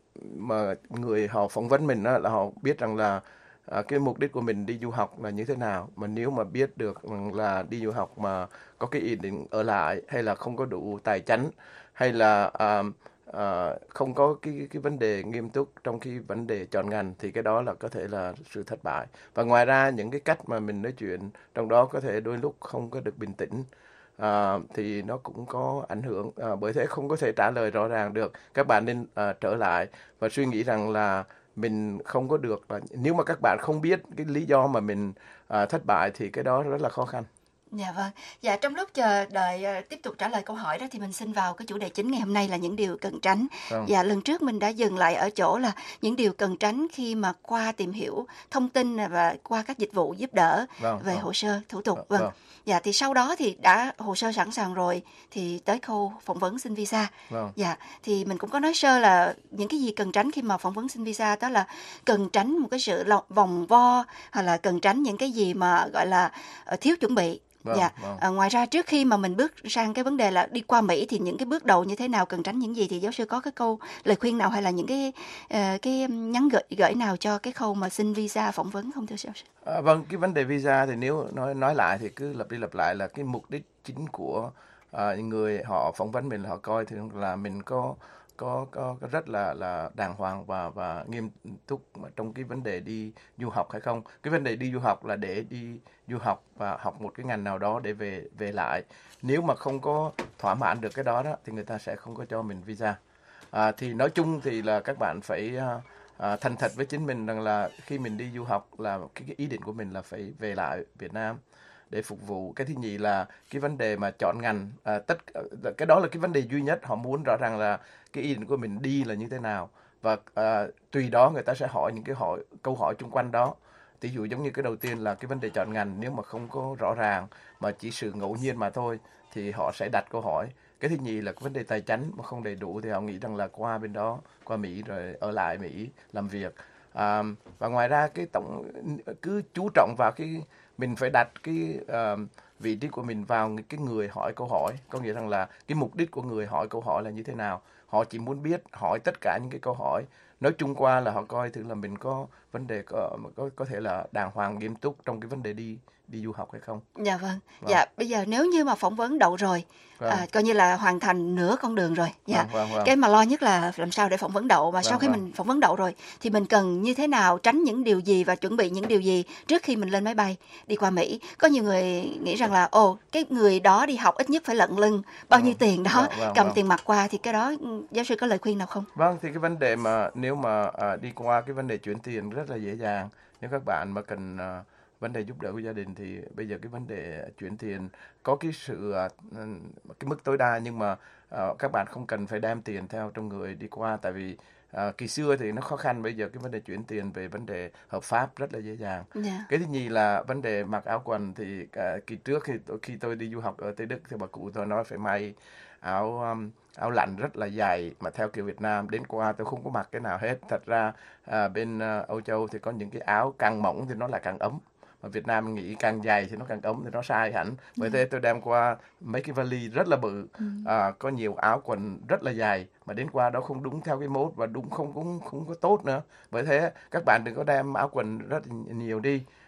[SPEAKER 13] mà người họ phỏng vấn mình đó, là họ biết rằng là uh, cái mục đích của mình đi du học là như thế nào. Mà nếu mà biết được là đi du học mà có cái ý định ở lại hay là không có đủ tài chính hay là uh, uh, không có cái cái vấn đề nghiêm túc trong khi vấn đề chọn ngành thì cái đó là có thể là sự thất bại. Và ngoài ra những cái cách mà mình nói chuyện trong đó có thể đôi lúc không có được bình tĩnh uh, thì nó cũng có ảnh hưởng. Uh, bởi thế không có thể trả lời rõ ràng được. Các bạn nên uh, trở lại và suy nghĩ rằng là mình không có được, uh, nếu mà các bạn không biết cái lý do mà mình uh, thất bại thì cái đó rất là khó khăn.
[SPEAKER 4] Dạ vâng. Dạ trong lúc chờ đợi uh, tiếp tục trả lời câu hỏi đó thì mình xin vào cái chủ đề chính ngày hôm nay là những điều cần tránh.
[SPEAKER 13] Vâng.
[SPEAKER 4] Dạ lần trước mình đã dừng lại ở chỗ là những điều cần tránh khi mà qua tìm hiểu thông tin và qua các dịch vụ giúp đỡ
[SPEAKER 13] Vâng,
[SPEAKER 4] về
[SPEAKER 13] vâng.
[SPEAKER 4] hồ sơ thủ tục.
[SPEAKER 13] Vâng,
[SPEAKER 4] Vâng.
[SPEAKER 13] vâng.
[SPEAKER 4] Dạ thì sau đó thì đã hồ sơ sẵn sàng rồi thì tới khâu phỏng vấn xin visa.
[SPEAKER 13] Vâng.
[SPEAKER 4] Dạ thì mình cũng có nói sơ là những cái gì cần tránh khi mà phỏng vấn xin visa, đó là cần tránh một cái sự lọc vòng vo hoặc là cần tránh những cái gì mà gọi là uh, thiếu chuẩn bị.
[SPEAKER 13] Vâng,
[SPEAKER 4] Dạ.
[SPEAKER 13] vâng.
[SPEAKER 4] À, ngoài ra trước khi mà mình bước sang cái vấn đề là đi qua Mỹ thì những cái bước đầu như thế nào, cần tránh những gì, thì giáo sư có cái câu lời khuyên nào hay là những cái uh, cái nhắn gửi gửi nào cho cái khâu mà xin visa phỏng vấn không thưa giáo sư?
[SPEAKER 13] À, vâng, cái vấn đề visa thì nếu nói nói lại thì cứ lặp đi lặp lại là cái mục đích chính của uh, người họ phỏng vấn mình là họ coi thường là mình có có có, có rất là là đàng hoàng và và nghiêm túc trong cái vấn đề đi du học hay không. Cái vấn đề đi du học là để đi du học và học một cái ngành nào đó để về về lại. Nếu mà không có thỏa mãn được cái đó đó thì người ta sẽ không có cho mình visa. À, thì nói chung thì là các bạn phải uh, À, thành thật với chính mình rằng là khi mình đi du học là cái, cái ý định của mình là phải về lại Việt Nam để phục vụ. Cái thứ nhì là cái vấn đề mà chọn ngành, à, tất cái đó là cái vấn đề duy nhất họ muốn rõ ràng là cái ý định của mình đi là như thế nào, và à, tùy đó người ta sẽ hỏi những cái hỏi câu hỏi xung quanh đó. Ví dụ giống như cái đầu tiên là cái vấn đề chọn ngành, nếu mà không có rõ ràng mà chỉ sự ngẫu nhiên mà thôi thì họ sẽ đặt câu hỏi. Cái thứ nhì là cái vấn đề tài chính mà không đầy đủ thì họ nghĩ rằng là qua bên đó, qua Mỹ rồi ở lại Mỹ làm việc. À, và ngoài ra cái tổng cứ chú trọng vào cái mình phải đặt cái uh, vị trí của mình vào cái người hỏi câu hỏi, có nghĩa rằng là cái mục đích của người hỏi câu hỏi là như thế nào. Họ chỉ muốn biết hỏi tất cả những cái câu hỏi, nói chung qua là họ coi thử là mình có vấn đề có có, có thể là đàng hoàng nghiêm túc trong cái vấn đề đi đi du học hay không.
[SPEAKER 4] Dạ vâng.
[SPEAKER 13] Vâng.
[SPEAKER 4] Dạ bây giờ nếu như mà phỏng vấn đậu rồi,
[SPEAKER 13] Vâng.
[SPEAKER 4] à, coi như là hoàn thành nửa con đường rồi. Dạ.
[SPEAKER 13] Vâng, vâng, vâng.
[SPEAKER 4] Cái mà lo nhất là làm sao để phỏng vấn đậu, mà
[SPEAKER 13] Vâng,
[SPEAKER 4] sau khi
[SPEAKER 13] vâng.
[SPEAKER 4] mình phỏng vấn đậu rồi thì mình cần như thế nào, tránh những điều gì và chuẩn bị những điều gì trước khi mình lên máy bay đi qua Mỹ. Có nhiều người nghĩ rằng là ồ cái người đó đi học ít nhất phải lận lưng bao nhiêu tiền đó,
[SPEAKER 13] Vâng, vâng,
[SPEAKER 4] cầm
[SPEAKER 13] vâng.
[SPEAKER 4] tiền mặt qua, thì cái đó giáo sư có lời khuyên nào không?
[SPEAKER 13] Vâng, thì cái vấn đề mà nếu mà à, đi qua cái vấn đề chuyển tiền rất là dễ dàng. Nếu các bạn mà cần à, vấn đề giúp đỡ của gia đình thì bây giờ cái vấn đề chuyển tiền có cái sự à, cái mức tối đa, nhưng mà à, các bạn không cần phải đem tiền theo trong người đi qua, tại vì à, kỳ xưa thì nó khó khăn, bây giờ cái vấn đề chuyển tiền về vấn đề hợp pháp rất là dễ dàng.
[SPEAKER 4] Dạ.
[SPEAKER 13] Cái thứ nhì là vấn đề mặc áo quần, thì à, kỳ trước khi tôi, khi tôi đi du học ở Tây Đức thì bà cụ tôi nói phải may áo um, áo lạnh rất là dày mà theo kiểu Việt Nam. Đến qua tôi không có mặc cái nào hết. Thật ra à, bên à, Âu Châu thì có những cái áo càng mỏng thì nó là càng ấm, mà Việt Nam nghĩ càng dày thì nó càng ấm, thì nó sai hẳn. Bởi thế tôi đem qua mấy cái vali rất là bự, à, có nhiều áo quần rất là dày, mà đến qua đó không đúng theo cái mốt và đúng không cũng không có tốt nữa. Bởi thế các bạn đừng có đem áo quần rất nhiều đi.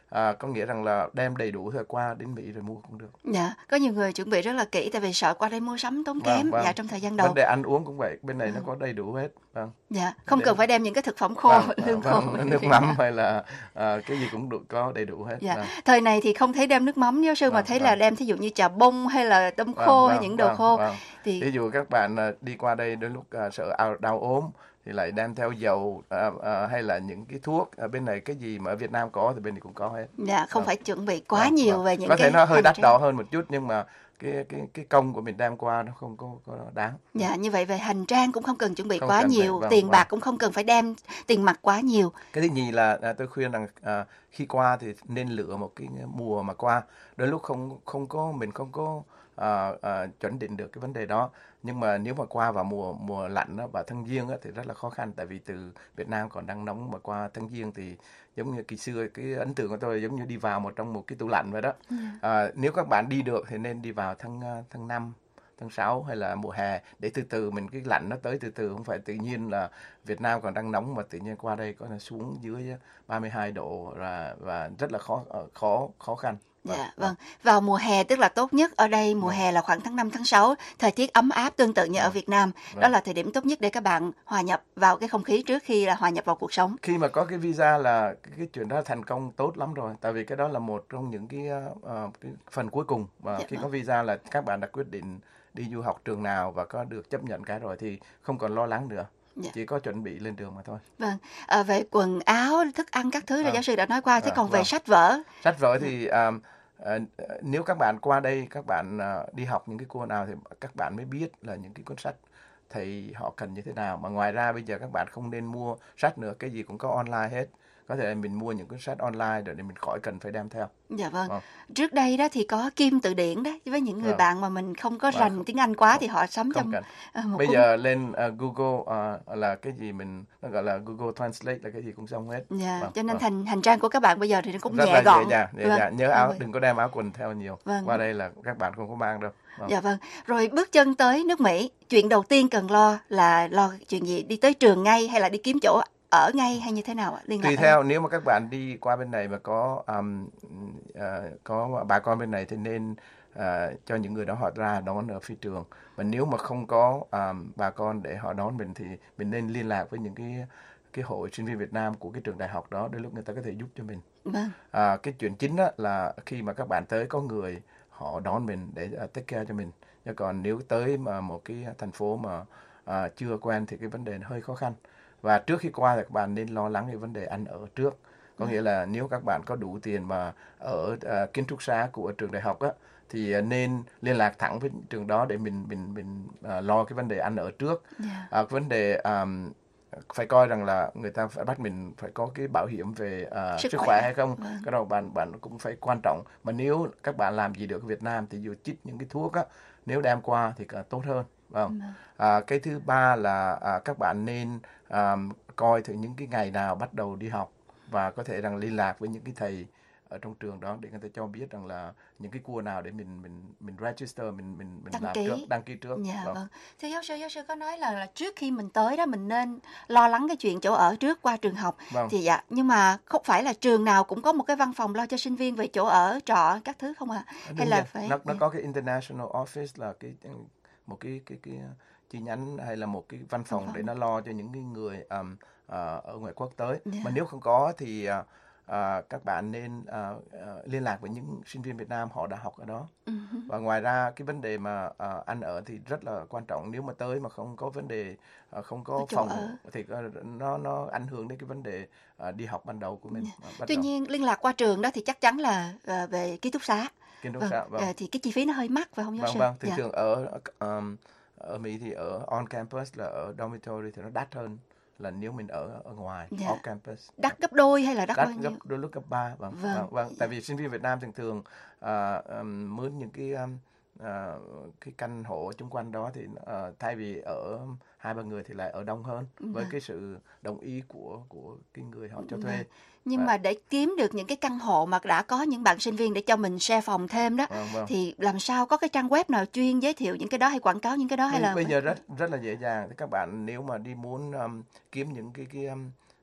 [SPEAKER 13] À, có nghĩa rằng là đem đầy đủ rồi qua đến Mỹ rồi mua cũng được.
[SPEAKER 4] Dạ, có nhiều người chuẩn bị rất là kỹ tại vì sợ qua đây mua sắm tốn
[SPEAKER 13] Vâng,
[SPEAKER 4] kém
[SPEAKER 13] vâng.
[SPEAKER 4] dạ trong thời gian đầu.
[SPEAKER 13] Vấn đề ăn uống cũng vậy, bên này
[SPEAKER 4] Vâng.
[SPEAKER 13] nó có đầy đủ hết. Vâng.
[SPEAKER 4] Dạ, không
[SPEAKER 13] Để-
[SPEAKER 4] cần phải đem những cái thực phẩm khô,
[SPEAKER 13] Vâng,
[SPEAKER 4] lương
[SPEAKER 13] vâng,
[SPEAKER 4] khô.
[SPEAKER 13] nước mắm hay là à, cái gì cũng được, có đầy đủ hết.
[SPEAKER 4] Dạ,
[SPEAKER 13] Vâng.
[SPEAKER 4] thời này thì không thấy đem nước mắm giáo sư mà
[SPEAKER 13] Vâng,
[SPEAKER 4] thấy
[SPEAKER 13] vâng.
[SPEAKER 4] là đem thí dụ như chà bông hay là tôm
[SPEAKER 13] Vâng,
[SPEAKER 4] khô hay
[SPEAKER 13] vâng,
[SPEAKER 4] những đồ
[SPEAKER 13] vâng,
[SPEAKER 4] khô.
[SPEAKER 13] vâng.
[SPEAKER 4] Thì
[SPEAKER 13] Ví dụ các bạn à, đi qua đây đến lúc à, sợ đau, đau ốm thì lại đem theo dầu à, à, hay là những cái thuốc. Ở bên này cái gì mà ở Việt Nam có thì bên này cũng có hết.
[SPEAKER 4] dạ không
[SPEAKER 13] Vâng.
[SPEAKER 4] phải chuẩn bị quá
[SPEAKER 13] Vâng,
[SPEAKER 4] nhiều
[SPEAKER 13] vâng.
[SPEAKER 4] về những
[SPEAKER 13] có
[SPEAKER 4] cái
[SPEAKER 13] thể nó hơi
[SPEAKER 4] hành
[SPEAKER 13] đắt
[SPEAKER 4] trang.
[SPEAKER 13] đỏ hơn một chút nhưng mà cái cái cái công của mình đem qua nó không có, có đáng.
[SPEAKER 4] Dạ, như vậy về hành trang cũng không cần chuẩn bị
[SPEAKER 13] Không
[SPEAKER 4] quá
[SPEAKER 13] cần phải-
[SPEAKER 4] nhiều,
[SPEAKER 13] vâng,
[SPEAKER 4] tiền
[SPEAKER 13] vâng.
[SPEAKER 4] bạc cũng không cần phải đem tiền mặt quá nhiều.
[SPEAKER 13] Cái thứ nhì là à, tôi khuyên rằng à, khi qua thì nên lựa một cái mùa mà qua. Đôi lúc không không có mình không có à, à, chuẩn định được cái vấn đề đó. Nhưng mà nếu mà qua vào mùa mùa lạnh đó, và tháng giêng á, thì rất là khó khăn, tại vì từ Việt Nam còn đang nóng mà qua tháng giêng thì giống như kỳ xưa cái ấn tượng của tôi giống như đi vào một trong một cái tủ lạnh vậy đó. À, nếu các bạn đi được thì nên đi vào tháng à, tháng năm, tháng sáu hay là mùa hè để từ từ mình cái lạnh nó tới từ từ, không phải tự nhiên là Việt Nam còn đang nóng mà tự nhiên qua đây có là xuống dưới ba mươi hai độ và và rất là khó khó khó khăn.
[SPEAKER 4] Dạ, vâng. Vào mùa hè tức là tốt nhất. Ở đây mùa hè là khoảng tháng năm, tháng sáu, thời tiết ấm áp tương tự như ở Việt Nam. Đó
[SPEAKER 13] Vâng.
[SPEAKER 4] là thời điểm tốt nhất để các bạn hòa nhập vào cái không khí trước khi là hòa nhập vào cuộc sống.
[SPEAKER 13] Khi mà có cái visa là cái, cái chuyện đó thành công tốt lắm rồi, tại vì cái đó là một trong những cái, uh, cái phần cuối cùng và
[SPEAKER 4] Dạ
[SPEAKER 13] khi
[SPEAKER 4] vâng.
[SPEAKER 13] có visa là các bạn đã quyết định đi du học trường nào và có được chấp nhận cái rồi thì không còn lo lắng nữa.
[SPEAKER 4] Dạ.
[SPEAKER 13] Chỉ có chuẩn bị lên đường mà thôi.
[SPEAKER 4] Vâng, à, về quần áo, thức ăn các thứ là
[SPEAKER 13] À.
[SPEAKER 4] giáo sư đã nói qua. Thế
[SPEAKER 13] À,
[SPEAKER 4] còn về
[SPEAKER 13] vâng.
[SPEAKER 4] sách vở,
[SPEAKER 13] Sách vở thì à, à, nếu các bạn qua đây các bạn à, đi học những cái course nào thì các bạn mới biết là những cái cuốn sách thì họ cần như thế nào. Mà ngoài ra bây giờ các bạn không nên mua sách nữa, cái gì cũng có online hết. Có thể mình mua những cuốn sách online để mình khỏi cần phải đem theo.
[SPEAKER 4] dạ vâng.
[SPEAKER 13] Vâng.
[SPEAKER 4] Trước đây đó thì có Kim Từ Điển đó, với những người
[SPEAKER 13] Vâng.
[SPEAKER 4] bạn mà mình không có
[SPEAKER 13] Vâng,
[SPEAKER 4] rành
[SPEAKER 13] không-
[SPEAKER 4] tiếng Anh quá thì họ sắm
[SPEAKER 13] không
[SPEAKER 4] trong
[SPEAKER 13] cần.
[SPEAKER 4] ờ, một
[SPEAKER 13] Bây
[SPEAKER 4] cuốn.
[SPEAKER 13] giờ lên uh, Google uh, là cái gì mình nó gọi là Google Translate là cái gì cũng xong hết.
[SPEAKER 4] Dạ,
[SPEAKER 13] Vâng,
[SPEAKER 4] cho nên
[SPEAKER 13] vâng.
[SPEAKER 4] thành hành trang của các bạn bây giờ thì nó cũng
[SPEAKER 13] rất
[SPEAKER 4] nhẹ
[SPEAKER 13] là
[SPEAKER 4] gọn.
[SPEAKER 13] dễ dàng, dễ
[SPEAKER 4] Vâng.
[SPEAKER 13] dàng. Nhớ áo,
[SPEAKER 4] Vâng.
[SPEAKER 13] đừng có đem áo quần theo nhiều.
[SPEAKER 4] Vâng.
[SPEAKER 13] Qua đây là các bạn không có mang đâu. Vâng.
[SPEAKER 4] Dạ vâng. Rồi bước chân tới nước Mỹ, chuyện đầu tiên cần lo là lo chuyện gì? Đi tới trường ngay hay là đi kiếm chỗ ở ngay hay như thế nào ạ? Liên lạc
[SPEAKER 13] Tùy
[SPEAKER 4] ở
[SPEAKER 13] theo, nếu mà các bạn đi qua bên này mà có um, uh, có bà con bên này thì nên uh, cho những người đó họ ra đón ở phi trường. Và nếu mà không có um, bà con để họ đón mình thì mình nên liên lạc với những cái cái hội sinh viên Việt Nam của cái trường đại học đó, đến lúc người ta có thể giúp cho mình.
[SPEAKER 4] Vâng.
[SPEAKER 13] À, cái chuyện chính á, là khi mà các bạn tới có người họ đón mình để uh, take care cho mình. Nhưng còn nếu tới mà một cái thành phố mà uh, chưa quen thì cái vấn đề nó hơi khó khăn. Và trước khi qua thì các bạn nên lo lắng về vấn đề ăn ở trước. Có nghĩa là nếu các bạn có đủ tiền mà ở uh, ký túc xá của trường đại học á, thì uh, nên liên lạc thẳng với trường đó để mình mình mình uh, lo cái vấn đề ăn ở trước.
[SPEAKER 4] Yeah.
[SPEAKER 13] Uh, vấn đề um, phải coi rằng là người ta phải bắt mình phải có cái bảo hiểm về uh,
[SPEAKER 4] Sức
[SPEAKER 13] sức
[SPEAKER 4] khỏe.
[SPEAKER 13] khỏe hay không.
[SPEAKER 4] Vâng.
[SPEAKER 13] Cái đó bạn bạn cũng phải quan trọng. Mà nếu các bạn làm gì được ở Việt Nam thì dù chích những cái thuốc á, nếu đem qua thì uh, tốt hơn. Vâng. À, cái thứ ba là à, các bạn nên à, coi thử những cái ngày nào bắt đầu đi học và có thể rằng liên lạc với những cái thầy ở trong trường đó để người ta cho biết rằng là những cái course nào để mình mình mình register mình mình mình
[SPEAKER 4] Đăng
[SPEAKER 13] làm
[SPEAKER 4] ký.
[SPEAKER 13] trước, đăng ký trước.
[SPEAKER 4] Dạ
[SPEAKER 13] Vâng.
[SPEAKER 4] vâng. Thưa giáo sư, giáo sư có nói là, là trước khi mình tới đó mình nên lo lắng cái chuyện chỗ ở trước qua trường học.
[SPEAKER 13] Vâng.
[SPEAKER 4] Thì dạ, nhưng mà không phải là trường nào cũng có một cái văn phòng lo cho sinh viên về chỗ ở, trọ các thứ không ạ? À? Hay
[SPEAKER 13] Đương
[SPEAKER 4] là
[SPEAKER 13] nhiên,
[SPEAKER 4] phải
[SPEAKER 13] nó nó có cái international office là cái một cái cái cái chi nhánh hay là một cái văn phòng
[SPEAKER 4] Văn phòng.
[SPEAKER 13] để nó lo cho những cái người um, uh, ở ngoại quốc tới.
[SPEAKER 4] Dạ.
[SPEAKER 13] Mà nếu không có thì uh, uh, các bạn nên uh, uh, liên lạc với những sinh viên Việt Nam họ đã học ở đó.
[SPEAKER 4] Ừ.
[SPEAKER 13] Và ngoài ra cái vấn đề mà uh, ăn ở thì rất là quan trọng. Nếu mà tới mà không có vấn đề uh, không có
[SPEAKER 4] Có chỗ
[SPEAKER 13] phòng
[SPEAKER 4] ở.
[SPEAKER 13] thì uh, nó nó ảnh hưởng đến cái vấn đề uh, đi học ban đầu của mình. Uh, bắt
[SPEAKER 4] Tuy
[SPEAKER 13] đầu.
[SPEAKER 4] nhiên liên lạc qua trường đó thì chắc chắn là ờ, về ký túc xá.
[SPEAKER 13] Ký túc
[SPEAKER 4] Vâng.
[SPEAKER 13] xá, vâng.
[SPEAKER 4] Ờ, thì cái chi phí nó hơi mắc phải không giáo
[SPEAKER 13] Vâng,
[SPEAKER 4] sư?
[SPEAKER 13] vâng, thường
[SPEAKER 4] Dạ.
[SPEAKER 13] thường ở um, ở Mỹ thì ở on campus là ở dormitory thì nó đắt hơn là nếu mình ở ở ngoài
[SPEAKER 4] Dạ.
[SPEAKER 13] off campus.
[SPEAKER 4] Đắt gấp đôi hay là đắt,
[SPEAKER 13] Đắt
[SPEAKER 4] bao nhiêu?
[SPEAKER 13] gấp đôi lúc gấp ba, vâng,
[SPEAKER 4] Vâng.
[SPEAKER 13] vâng, vâng. Tại vì sinh viên Việt Nam thường thường uh, um, mướn những cái um, uh, cái căn hộ xung quanh đó thì uh, thay vì ở hai ba người thì lại ở đông hơn với
[SPEAKER 4] Vâng.
[SPEAKER 13] cái sự đồng ý của của cái người họ cho thuê.
[SPEAKER 4] Vâng. Nhưng
[SPEAKER 13] Và-
[SPEAKER 4] mà để kiếm được những cái căn hộ mà đã có những bạn sinh viên để cho mình share phòng thêm đó,
[SPEAKER 13] Vâng, vâng.
[SPEAKER 4] thì làm sao có cái trang web nào chuyên giới thiệu những cái đó hay quảng cáo những cái đó hay
[SPEAKER 13] Bây,
[SPEAKER 4] là
[SPEAKER 13] bây giờ rất rất là dễ dàng. Thì các bạn nếu mà đi muốn um, kiếm những cái cái um,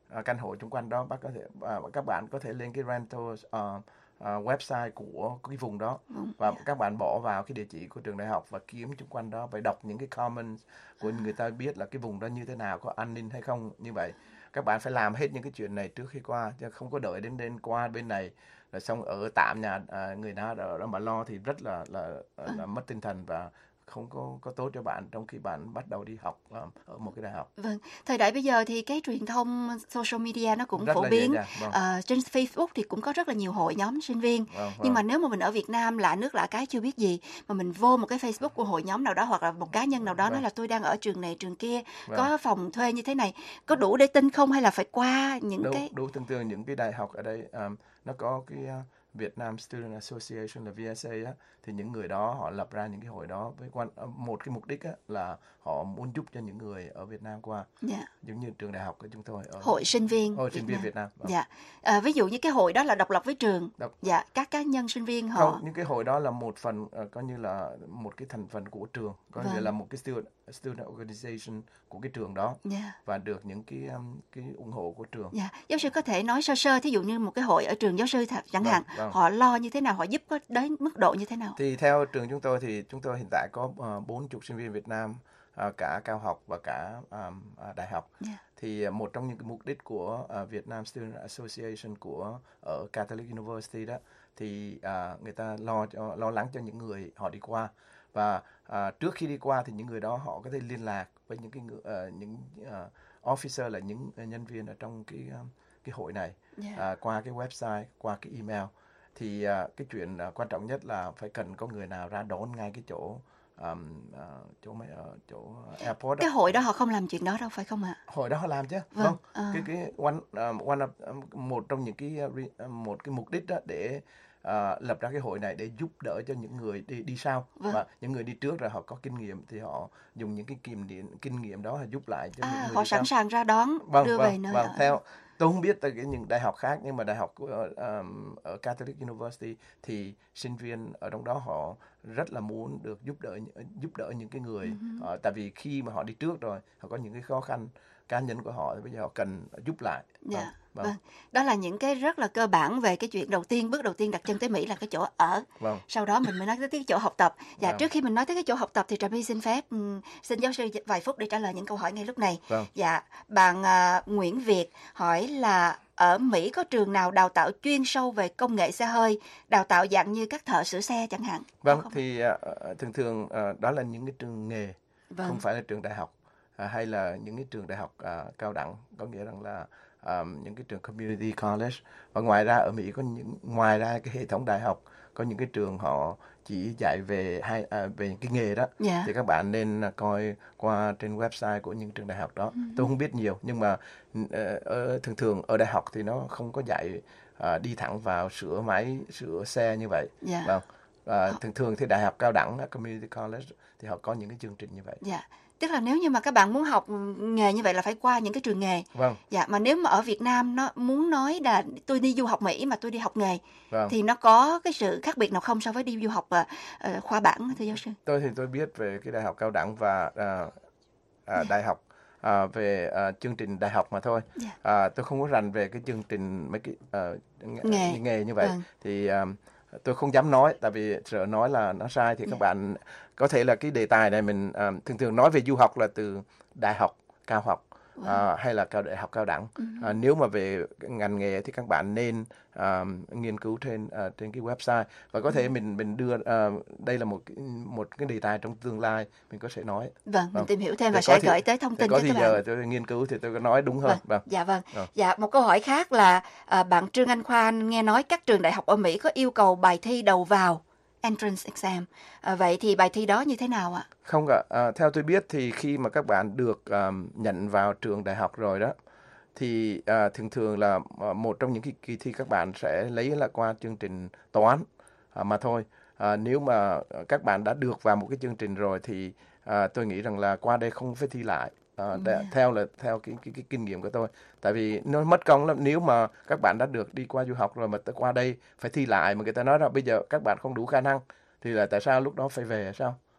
[SPEAKER 13] uh, căn hộ xung quanh đó, bác có thể uh, các bạn có thể lên cái rental uh, uh, website của cái vùng đó và các bạn bỏ vào cái địa chỉ của trường đại học và kiếm xung quanh đó, phải đọc những cái comments của người ta biết là cái vùng đó như thế nào, có an ninh hay không. Như vậy các bạn phải làm hết những cái chuyện này trước khi qua, chứ không có đợi đến đến qua bên này rồi xong ở tạm nhà à, người nào đó, đó mà lo thì rất là là, là, là mất tinh thần và không có có tốt cho bạn trong khi bạn bắt đầu đi học um, ở một cái đại học.
[SPEAKER 4] Vâng, thời đại bây giờ thì cái truyền thông social media nó cũng
[SPEAKER 13] rất
[SPEAKER 4] phổ biến.
[SPEAKER 13] Vâng.
[SPEAKER 4] Ờ, trên Facebook thì cũng có rất là nhiều hội nhóm sinh viên.
[SPEAKER 13] Vâng, vâng.
[SPEAKER 4] Nhưng mà nếu mà mình ở Việt Nam lạ nước lạ cái chưa biết gì mà mình vô một cái Facebook của hội nhóm nào đó hoặc là một cá nhân nào đó vâng. nói là tôi đang ở trường này trường kia, vâng. có phòng thuê như thế này, có đủ để tin không hay là phải qua những
[SPEAKER 13] đủ,
[SPEAKER 4] cái
[SPEAKER 13] đủ tương tự những cái đại học ở đây um, nó có cái uh, Vietnam Student Association là vê ét a á, thì những người đó họ lập ra những cái hội đó với quan một cái mục đích á, là họ muốn giúp cho những người ở Việt Nam qua, yeah. giống như trường đại học của chúng tôi ở
[SPEAKER 4] hội sinh viên
[SPEAKER 13] hội sinh viên Việt Nam.
[SPEAKER 4] Vâng. Dạ, à, ví dụ như cái hội đó là độc lập với trường,
[SPEAKER 13] độc...
[SPEAKER 4] dạ các cá nhân sinh viên họ
[SPEAKER 13] không, những cái hội đó là một phần uh, coi như là một cái thành phần của trường, có nghĩa vâng. là một cái student, student organization của cái trường đó, yeah. và được những cái um, cái ủng hộ của trường.
[SPEAKER 4] Dạ, giáo sư có thể nói sơ sơ, thí dụ như một cái hội ở trường giáo sư chẳng hạn, vâng, vâng. họ lo như thế nào, họ giúp có đến mức độ như thế nào?
[SPEAKER 13] Thì theo trường chúng tôi thì chúng tôi hiện tại có bốn uh, chục sinh viên Việt Nam, uh, cả cao học và cả um, uh, đại học. Yeah. Thì uh, một trong những cái mục đích của uh, Vietnam Student Association của ở Catholic University đó thì uh, người ta lo cho, lo lắng cho những người họ đi qua, và uh, trước khi đi qua thì những người đó họ có thể liên lạc với những cái uh, những uh, officer là những nhân viên ở trong cái um, cái hội này, yeah. uh, qua cái website, qua cái email. Thì uh, cái chuyện uh, quan trọng nhất là phải cần có người nào ra đón ngay cái chỗ um, uh, chỗ mấy uh, chỗ airport.
[SPEAKER 4] Cái hội đó họ không làm chuyện đó đâu phải không ạ? À?
[SPEAKER 13] Hội đó họ làm chứ.
[SPEAKER 4] Vâng.
[SPEAKER 13] Không. À. Cái cái one um, one of, um, một trong những cái uh, một cái mục đích đó để uh, lập ra cái hội này để giúp đỡ cho những người đi đi sau, vâng. và những người đi trước rồi họ có kinh nghiệm thì họ dùng những cái kinh nghiệm kinh nghiệm đó giúp lại cho
[SPEAKER 4] à,
[SPEAKER 13] những người
[SPEAKER 4] họ
[SPEAKER 13] đi
[SPEAKER 4] sẵn
[SPEAKER 13] sau.
[SPEAKER 4] sàng ra đón,
[SPEAKER 13] vâng,
[SPEAKER 4] đưa
[SPEAKER 13] vâng,
[SPEAKER 4] về nơi
[SPEAKER 13] vâng.
[SPEAKER 4] ở.
[SPEAKER 13] Theo tôi không biết tại cái những đại học khác, nhưng mà đại học của um, ở Catholic University thì sinh viên ở trong đó họ rất là muốn được giúp đỡ giúp đỡ những cái người, uh-huh. uh, tại vì khi mà họ đi trước rồi họ có những cái khó khăn cá nhân của họ thì bây giờ họ cần giúp lại.
[SPEAKER 4] Dạ.
[SPEAKER 13] Vâng.
[SPEAKER 4] Vâng. vâng, đó là những cái rất là cơ bản về cái chuyện đầu tiên, bước đầu tiên đặt chân tới Mỹ là cái chỗ ở.
[SPEAKER 13] Vâng.
[SPEAKER 4] Sau đó mình mới nói tới cái chỗ học tập. Dạ,
[SPEAKER 13] vâng.
[SPEAKER 4] trước khi mình nói tới cái chỗ học tập thì Trà My xin phép um, xin giáo sư vài phút để trả lời những câu hỏi ngay lúc này.
[SPEAKER 13] Vâng.
[SPEAKER 4] Dạ, bạn uh, Nguyễn Việt hỏi là ở Mỹ có trường nào đào tạo chuyên sâu về công nghệ xe hơi, đào tạo dạng như các thợ sửa xe chẳng hạn?
[SPEAKER 13] Vâng, thì uh, thường thường uh, đó là những cái trường nghề, vâng. không phải là trường đại học, uh, hay là những cái trường đại học uh, cao đẳng, có nghĩa rằng là Um, những cái trường community college. Và ngoài ra ở Mỹ có những ngoài ra cái hệ thống đại học có những cái trường họ chỉ dạy về hai à, về những cái nghề đó, yeah. thì các bạn nên coi qua trên website của những trường đại học đó. Mm-hmm. Tôi không biết nhiều, nhưng mà uh, ở, thường thường ở đại học thì nó không có dạy uh, đi thẳng vào sửa máy sửa xe như vậy. Yeah. Vâng. Uh, thường thường thì đại học cao đẳng community college thì họ có những cái chương trình như vậy.
[SPEAKER 4] Yeah. Tức là nếu như mà các bạn muốn học nghề như vậy là phải qua những cái trường nghề.
[SPEAKER 13] Vâng.
[SPEAKER 4] Dạ, mà nếu mà ở Việt Nam nó muốn nói là tôi đi du học Mỹ mà tôi đi học nghề,
[SPEAKER 13] vâng.
[SPEAKER 4] thì nó có cái sự khác biệt nào không so với đi du học uh, khoa bảng, thưa giáo sư?
[SPEAKER 13] Tôi thì tôi biết về cái đại học cao đẳng và uh, uh, đại học uh, về uh, chương trình đại học mà thôi. Yeah. Uh, tôi không có rành về cái chương trình mấy cái uh, nghề. nghề như vậy. Vâng. Thì um, tôi không dám nói, tại vì sợ nói là nó sai thì yeah. các bạn có thể là cái đề tài này mình uh, thường thường nói về du học là từ đại học, cao học, wow. uh, hay là cao đại học cao đẳng. Uh-huh. Uh, nếu mà về ngành nghề thì các bạn nên uh, nghiên cứu trên uh, trên cái website, và có thể uh-huh. mình mình đưa uh, đây là một một cái đề tài trong tương lai mình có thể nói.
[SPEAKER 4] Vâng, mình tìm hiểu thêm và sẽ
[SPEAKER 13] thì,
[SPEAKER 4] gửi tới thông tin
[SPEAKER 13] cho
[SPEAKER 4] các bạn.
[SPEAKER 13] Có thì giờ tôi nghiên cứu thì tôi có nói đúng hơn.
[SPEAKER 4] Vâng.
[SPEAKER 13] Vâng.
[SPEAKER 4] Dạ vâng. Ờ. Dạ, một câu hỏi khác là uh, bạn Trương Anh Khoa nghe nói các trường đại học ở Mỹ có yêu cầu bài thi đầu vào, entrance exam. À, vậy thì bài thi đó như thế nào ạ?
[SPEAKER 13] Không ạ. À, theo tôi biết thì khi mà các bạn được um, nhận vào trường đại học rồi đó, thì uh, thường thường là uh, một trong những cái kỳ thi các bạn sẽ lấy là qua chương trình toán uh, mà thôi. Uh, nếu mà các bạn đã được vào một cái chương trình rồi thì uh, tôi nghĩ rằng là qua đây không phải thi lại. Uh, để, yeah. theo là theo cái, cái cái kinh nghiệm của tôi, tại vì nó mất công lắm. Nếu mà các bạn đã được đi qua du học rồi mà tới qua đây phải thi lại, mà người ta nói là bây giờ các bạn không đủ khả năng thì là tại sao lúc đó phải về sao?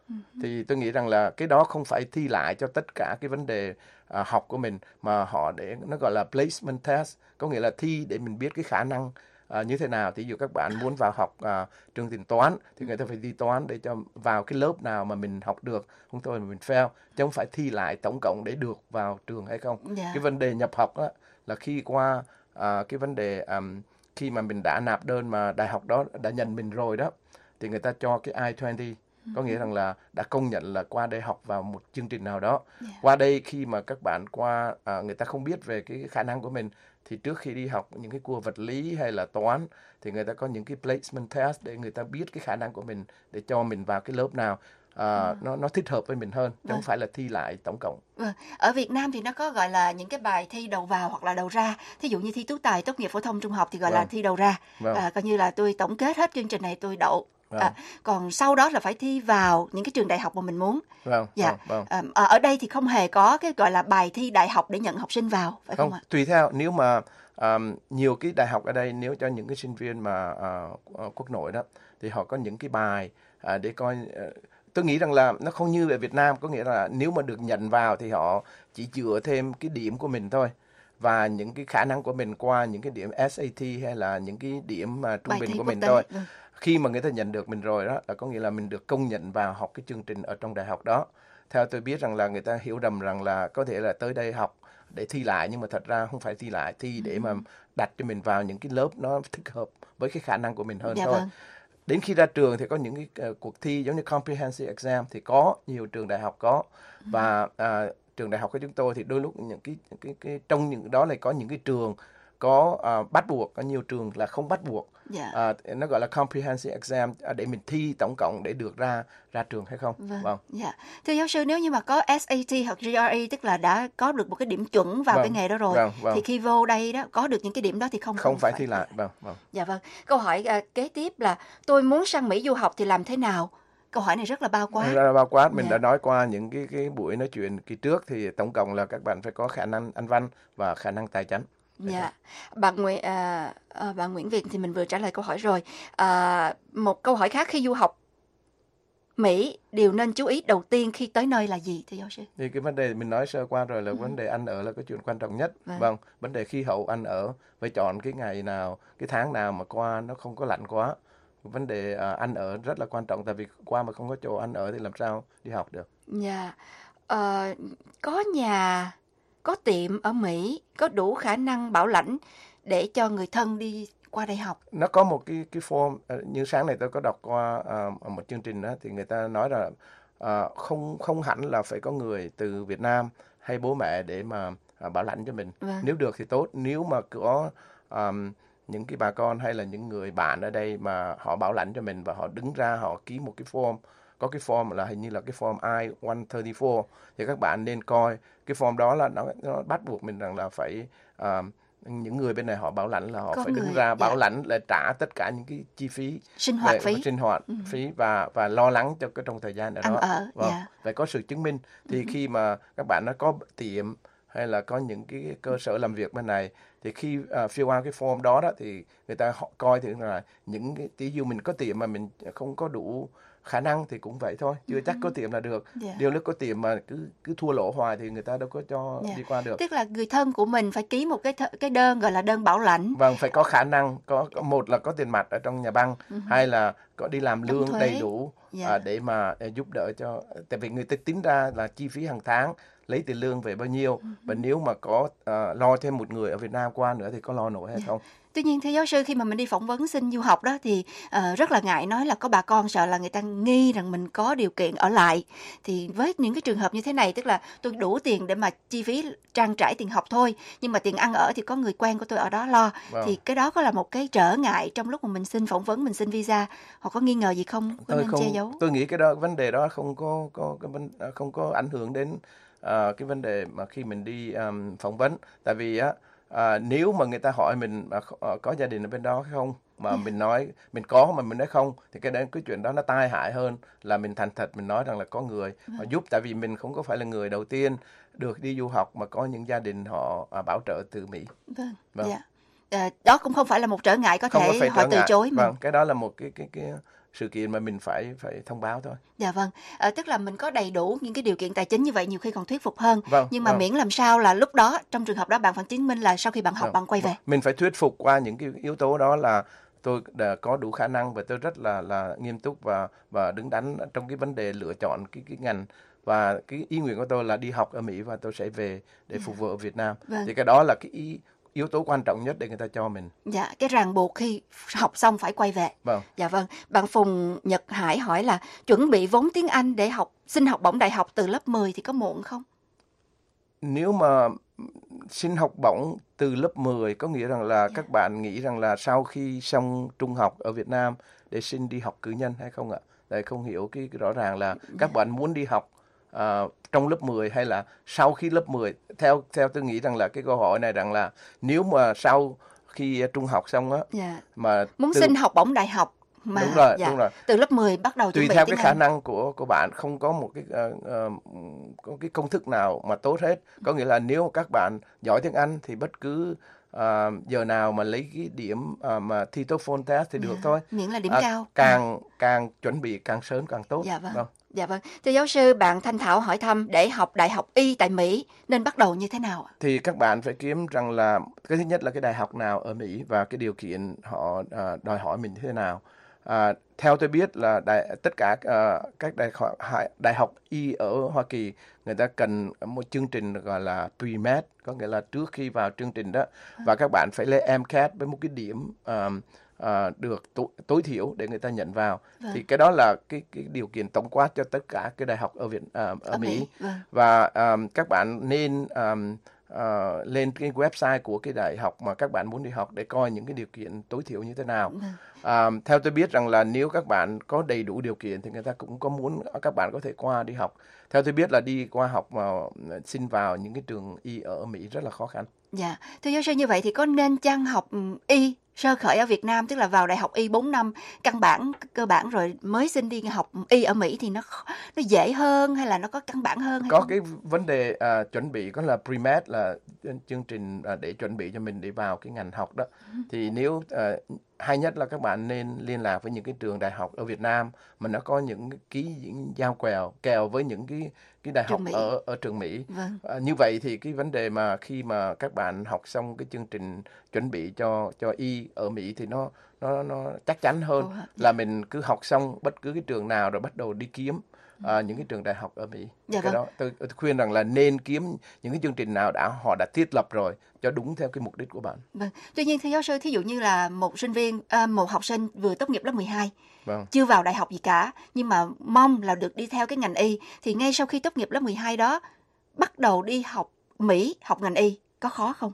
[SPEAKER 13] Thì tôi nghĩ rằng là cái đó không phải thi lại cho tất cả cái vấn đề à, học của mình, mà họ để nó gọi là placement test, có nghĩa là thi để mình biết cái khả năng à, như thế nào. Thì ví dụ các bạn muốn vào học à, trường tính toán thì người ta phải thi toán để cho vào cái lớp nào mà mình học được, không thôi mà mình fail, chứ không phải thi lại tổng cộng để được vào trường hay không.
[SPEAKER 4] Dạ.
[SPEAKER 13] Cái vấn đề nhập học đó là khi qua à, cái vấn đề um, khi mà mình đã nạp đơn mà đại học đó đã nhận mình rồi đó, thì người ta cho cái I twenty, có nghĩa rằng là đã công nhận là qua đây học vào một chương trình nào đó.
[SPEAKER 4] Yeah.
[SPEAKER 13] Qua đây khi mà các bạn qua à, người ta không biết về cái khả năng của mình, thì trước khi đi học những cái cua vật lý hay là toán thì người ta có những cái placement test để người ta biết cái khả năng của mình để cho mình vào cái lớp nào à, ừ. nó nó thích hợp với mình hơn, chứ
[SPEAKER 4] vâng.
[SPEAKER 13] không phải là thi lại tổng cộng.
[SPEAKER 4] Vâng. Ở Việt Nam thì nó có gọi là những cái bài thi đầu vào hoặc là đầu ra. Thí dụ như thi tú tài tốt nghiệp phổ thông trung học thì gọi vâng. là thi đầu ra. Vâng. À, coi như là tôi tổng kết hết chương trình này tôi đậu. Vâng. À, còn sau đó là phải thi vào những cái trường đại học mà mình muốn.
[SPEAKER 13] Vâng,
[SPEAKER 4] dạ.
[SPEAKER 13] vâng, vâng.
[SPEAKER 4] À, ở đây thì không hề có cái gọi là bài thi đại học để nhận học sinh vào, phải không, không ạ?
[SPEAKER 13] Tùy theo, nếu mà um, nhiều cái đại học ở đây, nếu cho những cái sinh viên mà uh, quốc nội đó, thì họ có những cái bài uh, để coi. Uh, tôi nghĩ rằng là nó không như ở Việt Nam, có nghĩa là nếu mà được nhận vào thì họ chỉ dựa thêm cái điểm của mình thôi, và những cái khả năng của mình qua những cái điểm ét a tê hay là những cái điểm mà trung
[SPEAKER 4] bài
[SPEAKER 13] bình của mình
[SPEAKER 4] tế.
[SPEAKER 13] thôi.
[SPEAKER 4] Vâng.
[SPEAKER 13] Khi mà người ta nhận được mình rồi đó là có nghĩa là mình được công nhận vào học cái chương trình ở trong đại học đó. Theo tôi biết rằng là người ta hiểu nhầm rằng là có thể là tới đây học để thi lại, nhưng mà thật ra không phải thi lại, thi để mà đặt cho mình vào những cái lớp nó thích hợp với cái khả năng của mình hơn
[SPEAKER 4] dạ,
[SPEAKER 13] thôi.
[SPEAKER 4] Vâng.
[SPEAKER 13] Đến khi ra trường thì có những cái uh, cuộc thi giống như comprehensive exam thì có nhiều trường đại học có, và uh, trường đại học của chúng tôi thì đôi lúc những cái, cái, cái trong những đó là có những cái trường có uh, bắt buộc, có nhiều trường là không bắt buộc.
[SPEAKER 4] Yeah.
[SPEAKER 13] Uh, nó gọi là comprehensive exam uh, để mình thi tổng cộng để được ra ra trường hay không.
[SPEAKER 4] Vâng.
[SPEAKER 13] Vâng.
[SPEAKER 4] Yeah. Thưa giáo sư, nếu như mà có ét a tê hoặc giê rờ e, tức là đã có được một cái điểm chuẩn vào
[SPEAKER 13] vâng.
[SPEAKER 4] cái nghề đó rồi,
[SPEAKER 13] vâng, vâng.
[SPEAKER 4] thì khi vô đây đó có được những cái điểm đó thì không
[SPEAKER 13] không, không phải,
[SPEAKER 4] phải
[SPEAKER 13] thi lại. Vâng, vâng.
[SPEAKER 4] Dạ vâng. Câu hỏi uh, kế tiếp là tôi muốn sang Mỹ du học thì làm thế nào? Câu hỏi này rất là bao quát.
[SPEAKER 13] Rất là bao quát. Mình
[SPEAKER 4] yeah.
[SPEAKER 13] đã nói qua những cái cái buổi nói chuyện kỳ trước thì tổng cộng là các bạn phải có khả năng Anh văn và khả năng tài chính.
[SPEAKER 4] Dạ, yeah. bạn Nguyễn à, à, bạn Nguyễn Việt thì mình vừa trả lời câu hỏi rồi. À, một câu hỏi khác, khi du học Mỹ, điều nên chú ý đầu tiên khi tới nơi là gì, thưa giáo sư?
[SPEAKER 13] Thì cái vấn đề mình nói sơ qua rồi là
[SPEAKER 4] ừ.
[SPEAKER 13] vấn đề ăn ở là cái chuyện quan trọng nhất.
[SPEAKER 4] Vâng.
[SPEAKER 13] vâng, vấn đề khí hậu ăn ở, phải chọn cái ngày nào, cái tháng nào mà qua nó không có lạnh quá. Vấn đề uh, ăn ở rất là quan trọng, tại vì qua mà không có chỗ ăn ở thì làm sao đi học được.
[SPEAKER 4] Dạ, yeah. uh, có nhà, có tiệm ở Mỹ có đủ khả năng bảo lãnh để cho người thân đi qua đây học?
[SPEAKER 13] Nó có một cái cái form, như sáng này tôi có đọc qua uh, một chương trình đó, thì người ta nói là uh, không không hẳn là phải có người từ Việt Nam hay bố mẹ để mà uh, bảo lãnh cho mình.
[SPEAKER 4] Vâng.
[SPEAKER 13] Nếu được thì tốt, nếu mà có um, những cái bà con hay là những người bạn ở đây mà họ bảo lãnh cho mình và họ đứng ra họ ký một cái form, có cái form là hình như là cái form I một ba bốn, thì các bạn nên coi cái form đó là nó, nó bắt buộc mình rằng là phải uh, những người bên này họ bảo lãnh là họ
[SPEAKER 4] có
[SPEAKER 13] phải
[SPEAKER 4] người,
[SPEAKER 13] đứng ra bảo
[SPEAKER 4] dạ.
[SPEAKER 13] lãnh là trả tất cả những cái chi phí
[SPEAKER 4] sinh hoạt
[SPEAKER 13] về,
[SPEAKER 4] phí
[SPEAKER 13] sinh hoạt
[SPEAKER 4] ừ.
[SPEAKER 13] phí và và lo lắng cho cái trong thời gian ở
[SPEAKER 4] ăn
[SPEAKER 13] đó.
[SPEAKER 4] ở,
[SPEAKER 13] vâng.
[SPEAKER 4] dạ.
[SPEAKER 13] Phải có sự chứng minh. Thì ừ. khi mà các bạn nó có tiệm hay là có những cái cơ sở làm việc bên này, thì khi uh, fill out cái form đó đó thì người ta họ coi thì là những cái tí dụ mình có tiệm mà mình không có đủ khả năng thì cũng vậy thôi, chưa chắc có tiệm là được. Yeah. Điều lúc có tiệm mà cứ cứ thua lỗ hoài thì người ta đâu có cho yeah. đi qua được.
[SPEAKER 4] Tức là người thân của mình phải ký một cái th- cái đơn gọi là đơn bảo lãnh.
[SPEAKER 13] Vâng, phải có khả năng, có, có một là có tiền mặt ở trong nhà băng, uh-huh. hai là có đi làm lương đầy đủ yeah. à, để mà để giúp đỡ cho, tại vì người ta tính ra là chi phí hàng tháng lấy tiền lương về bao nhiêu, uh-huh. và nếu mà có uh, lo thêm một người ở Việt Nam qua nữa thì có lo nổi hay yeah. không?
[SPEAKER 4] Tuy nhiên, thưa giáo sư, khi mà mình đi phỏng vấn xin du học đó thì uh, rất là ngại nói là có bà con sợ là người ta nghi rằng mình có điều kiện ở lại. Thì với những cái trường hợp như thế này, tức là tôi đủ tiền để mà chi phí trang trải tiền học thôi, nhưng mà tiền ăn ở thì có người quen của tôi ở đó lo. Wow. Thì cái đó có là một cái trở ngại trong lúc mà mình xin phỏng vấn, mình xin visa. Họ có nghi ngờ gì không? Có
[SPEAKER 13] tôi
[SPEAKER 4] nên
[SPEAKER 13] không,
[SPEAKER 4] che giấu?
[SPEAKER 13] Tôi nghĩ cái đó vấn đề đó không có có cái vấn không có ảnh hưởng đến uh, cái vấn đề mà khi mình đi um, phỏng vấn, tại vì á. À, nếu mà người ta hỏi mình à, có gia đình ở bên đó không, mà yeah. mình nói mình có mà mình nói không, thì cái đấy cái chuyện đó nó tai hại hơn là mình thành thật mình nói rằng là có người họ giúp, tại vì mình không có phải là người đầu tiên được đi du học mà có những gia đình họ à, bảo trợ từ Mỹ.
[SPEAKER 4] Vâng. Vâng. Yeah. À, đó cũng không phải là một trở ngại có
[SPEAKER 13] không
[SPEAKER 4] thể
[SPEAKER 13] có
[SPEAKER 4] họ
[SPEAKER 13] trở
[SPEAKER 4] từ
[SPEAKER 13] ngại.
[SPEAKER 4] chối mà.
[SPEAKER 13] Vâng, cái đó là một cái cái cái sự kiện mà mình phải phải thông báo thôi.
[SPEAKER 4] Dạ vâng, à, tức là mình có đầy đủ những cái điều kiện tài chính như vậy nhiều khi còn thuyết phục hơn.
[SPEAKER 13] Vâng,
[SPEAKER 4] nhưng mà
[SPEAKER 13] vâng.
[SPEAKER 4] miễn làm sao là lúc đó trong trường hợp đó bạn phải chứng minh là sau khi bạn học
[SPEAKER 13] Vâng.
[SPEAKER 4] bạn quay về.
[SPEAKER 13] Mình phải thuyết phục qua những cái yếu tố đó là tôi đã có đủ khả năng và tôi rất là là nghiêm túc và và đứng đắn trong cái vấn đề lựa chọn cái cái ngành, và cái ý nguyện của tôi là đi học ở Mỹ và tôi sẽ về để
[SPEAKER 4] Dạ.
[SPEAKER 13] phục vụ ở Việt Nam.
[SPEAKER 4] Vâng.
[SPEAKER 13] Thì cái đó là cái ý, yếu tố quan trọng nhất để người ta cho mình.
[SPEAKER 4] Dạ, cái ràng buộc khi học xong phải quay về.
[SPEAKER 13] Vâng.
[SPEAKER 4] Dạ vâng, bạn Phùng Nhật Hải hỏi là chuẩn bị vốn tiếng Anh để học xin học bổng đại học từ lớp mười thì có muộn không?
[SPEAKER 13] Nếu mà xin học bổng từ lớp mười có nghĩa rằng là các bạn nghĩ rằng là sau khi xong trung học ở Việt Nam để xin đi học cử nhân hay không ạ? Tại không hiểu cái, cái rõ ràng là các bạn muốn đi học uh, trong lớp mười hay là sau khi lớp mười. Theo theo tôi nghĩ rằng là cái câu hỏi này rằng là nếu mà sau khi trung học xong á,
[SPEAKER 4] Dạ.
[SPEAKER 13] mà
[SPEAKER 4] Muốn
[SPEAKER 13] từ,
[SPEAKER 4] xin học bổng đại học mà
[SPEAKER 13] đúng rồi,
[SPEAKER 4] dạ,
[SPEAKER 13] đúng rồi.
[SPEAKER 4] từ lớp mười bắt đầu chuẩn
[SPEAKER 13] tùy
[SPEAKER 4] bị
[SPEAKER 13] theo
[SPEAKER 4] tiếng
[SPEAKER 13] cái khả
[SPEAKER 4] Anh.
[SPEAKER 13] năng của của bạn, không có một cái uh, uh, có cái công thức nào mà tốt hết. Có nghĩa là nếu các bạn giỏi tiếng Anh thì bất cứ uh, giờ nào mà lấy cái điểm uh, mà thi TOEFL test thì được
[SPEAKER 4] Dạ,
[SPEAKER 13] thôi.
[SPEAKER 4] miễn là điểm
[SPEAKER 13] À,
[SPEAKER 4] cao.
[SPEAKER 13] càng càng chuẩn bị càng sớm càng tốt.
[SPEAKER 4] Dạ vâng.
[SPEAKER 13] Vâng.
[SPEAKER 4] Dạ vâng. Thưa giáo sư, bạn Thanh Thảo hỏi thăm để học đại học y tại Mỹ nên bắt đầu như thế nào ạ?
[SPEAKER 13] Thì các bạn phải kiếm rằng là cái thứ nhất là cái đại học nào ở Mỹ và cái điều kiện họ uh, đòi hỏi mình thế nào. Uh, theo tôi biết là đại, tất cả uh, các đại học, đại học y ở Hoa Kỳ người ta cần một chương trình gọi là pre-med, có nghĩa là trước khi vào chương trình đó, và các bạn phải lấy em cát với một cái điểm um, uh, được tối, tối thiểu để người ta nhận vào.
[SPEAKER 4] Vâng.
[SPEAKER 13] Thì cái đó là cái cái điều kiện tổng quát cho tất cả cái đại học ở Việt uh, ở,
[SPEAKER 4] Ở Mỹ,
[SPEAKER 13] Mỹ.
[SPEAKER 4] vâng.
[SPEAKER 13] Và um, các bạn nên um, uh, lên cái website của cái đại học mà các bạn muốn đi học để coi những cái điều kiện tối thiểu như thế nào.
[SPEAKER 4] Vâng.
[SPEAKER 13] Um, theo tôi biết rằng là nếu các bạn có đầy đủ điều kiện thì người ta cũng có muốn các bạn có thể qua đi học. Theo tôi biết là đi qua học mà xin vào những cái trường y ở Mỹ rất là khó khăn.
[SPEAKER 4] Dạ, thưa giáo sư, như vậy thì có nên chăng học um, y sơ khởi ở Việt Nam, tức là vào đại học y bốn năm căn bản cơ bản rồi mới xin đi học y ở Mỹ thì nó nó dễ hơn hay là nó có căn bản hơn hay
[SPEAKER 13] Có
[SPEAKER 4] không?
[SPEAKER 13] cái vấn đề uh, chuẩn bị có là pre-med là chương trình uh, để chuẩn bị cho mình để vào cái ngành học đó.
[SPEAKER 4] Ừ.
[SPEAKER 13] Thì nếu uh, hay nhất là các bạn nên liên lạc với những cái trường đại học ở Việt Nam mà nó có những ký những giao kèo kèo với những cái cái đại học ở ở trường Mỹ.
[SPEAKER 4] Vâng.
[SPEAKER 13] À, như vậy thì cái vấn đề mà khi mà các bạn học xong cái chương trình chuẩn bị cho cho y ở Mỹ thì nó nó nó chắc chắn hơn
[SPEAKER 4] Ồ,
[SPEAKER 13] là mình cứ học xong bất cứ cái trường nào rồi bắt đầu đi kiếm à, những cái trường đại học ở Mỹ.
[SPEAKER 4] Dạ
[SPEAKER 13] Cái
[SPEAKER 4] vâng.
[SPEAKER 13] đó tôi, tôi khuyên rằng là nên kiếm những cái chương trình nào đã họ đã thiết lập rồi cho đúng theo cái mục đích của bạn.
[SPEAKER 4] Vâng. Tuy nhiên thưa giáo sư, thí dụ như là một sinh viên, à, một học sinh vừa tốt nghiệp lớp mười hai,
[SPEAKER 13] Vâng.
[SPEAKER 4] chưa vào đại học gì cả, nhưng mà mong là được đi theo cái ngành y, thì ngay sau khi tốt nghiệp lớp mười hai đó bắt đầu đi học Mỹ, học ngành y, có khó không?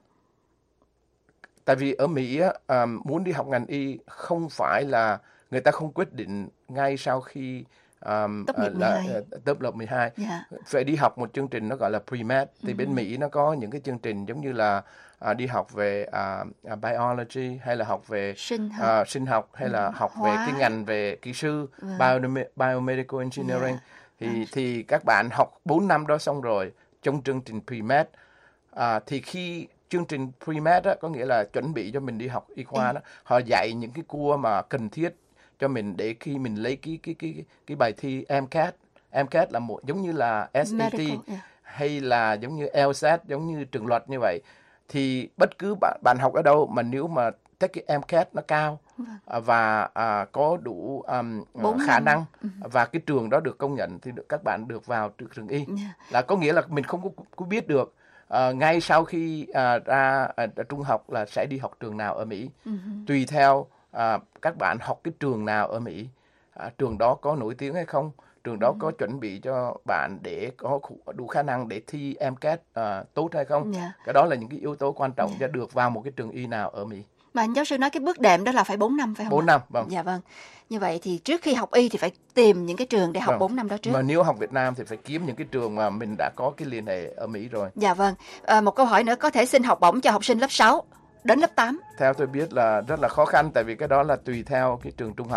[SPEAKER 13] Tại vì ở Mỹ á, à, muốn đi học ngành y không phải là người ta không quyết định ngay sau khi um,
[SPEAKER 4] Tốt nghiệp
[SPEAKER 13] là
[SPEAKER 4] mười hai.
[SPEAKER 13] uh, tốt nghiệp mười hai.
[SPEAKER 4] Dạ.
[SPEAKER 13] Phải đi học một chương trình nó gọi là pre-med. Thì
[SPEAKER 4] Ừ.
[SPEAKER 13] bên Mỹ nó có những cái chương trình giống như là à, đi học về à, à, biology hay là học về
[SPEAKER 4] Sinh học.
[SPEAKER 13] à, sinh học hay là
[SPEAKER 4] Ừ.
[SPEAKER 13] học
[SPEAKER 4] Hóa.
[SPEAKER 13] về cái ngành về kỹ sư,
[SPEAKER 4] Vâng.
[SPEAKER 13] bio, biomedical engineering.
[SPEAKER 4] Dạ.
[SPEAKER 13] Thì thì các bạn học bốn năm đó xong rồi trong chương trình pre-med. À, thì khi chương trình pre-med á, có nghĩa là chuẩn bị cho mình đi học y khoa đó, họ dạy những cái cua mà cần thiết cho mình để khi mình lấy cái cái cái cái bài thi em cát. em cát là một giống như là ét a tê
[SPEAKER 4] Medical, yeah.
[SPEAKER 13] hay là giống như lờ sét, giống như trường luật như vậy. Thì bất cứ bạn bạn học ở đâu mà nếu mà tất cái em cát nó cao à, và à, có đủ um,
[SPEAKER 4] Bốn
[SPEAKER 13] khả
[SPEAKER 4] năm.
[SPEAKER 13] năng
[SPEAKER 4] Ừ.
[SPEAKER 13] và cái trường đó được công nhận thì được, các bạn được vào trường y.
[SPEAKER 4] Yeah.
[SPEAKER 13] Là có nghĩa là mình không có, có biết được à, ngay sau khi à, ra à, trung học là sẽ đi học trường nào ở Mỹ.
[SPEAKER 4] Ừ.
[SPEAKER 13] Tùy theo à, các bạn học cái trường nào ở Mỹ, à, trường đó có nổi tiếng hay không, trường đó có chuẩn bị cho bạn để có đủ khả năng để thi em cát à, tốt hay không.
[SPEAKER 4] Dạ.
[SPEAKER 13] Cái đó là những cái yếu tố quan trọng cho được vào một cái trường y nào ở Mỹ.
[SPEAKER 4] Mà anh giáo sư nói cái bước đệm đó là phải bốn năm phải không?
[SPEAKER 13] Bốn
[SPEAKER 4] ạ?
[SPEAKER 13] năm, vâng.
[SPEAKER 4] Dạ vâng. Như vậy thì trước khi học y thì phải tìm những cái trường để học
[SPEAKER 13] Vâng.
[SPEAKER 4] bốn năm đó trước.
[SPEAKER 13] Mà nếu học Việt Nam thì phải kiếm những cái trường mà mình đã có cái liên hệ ở Mỹ rồi.
[SPEAKER 4] Dạ vâng. À, một câu hỏi nữa, có thể xin học bổng cho học sinh lớp sáu đến lớp tám.
[SPEAKER 13] Theo tôi biết là rất là khó khăn, tại vì cái đó là tùy theo cái trường trung học.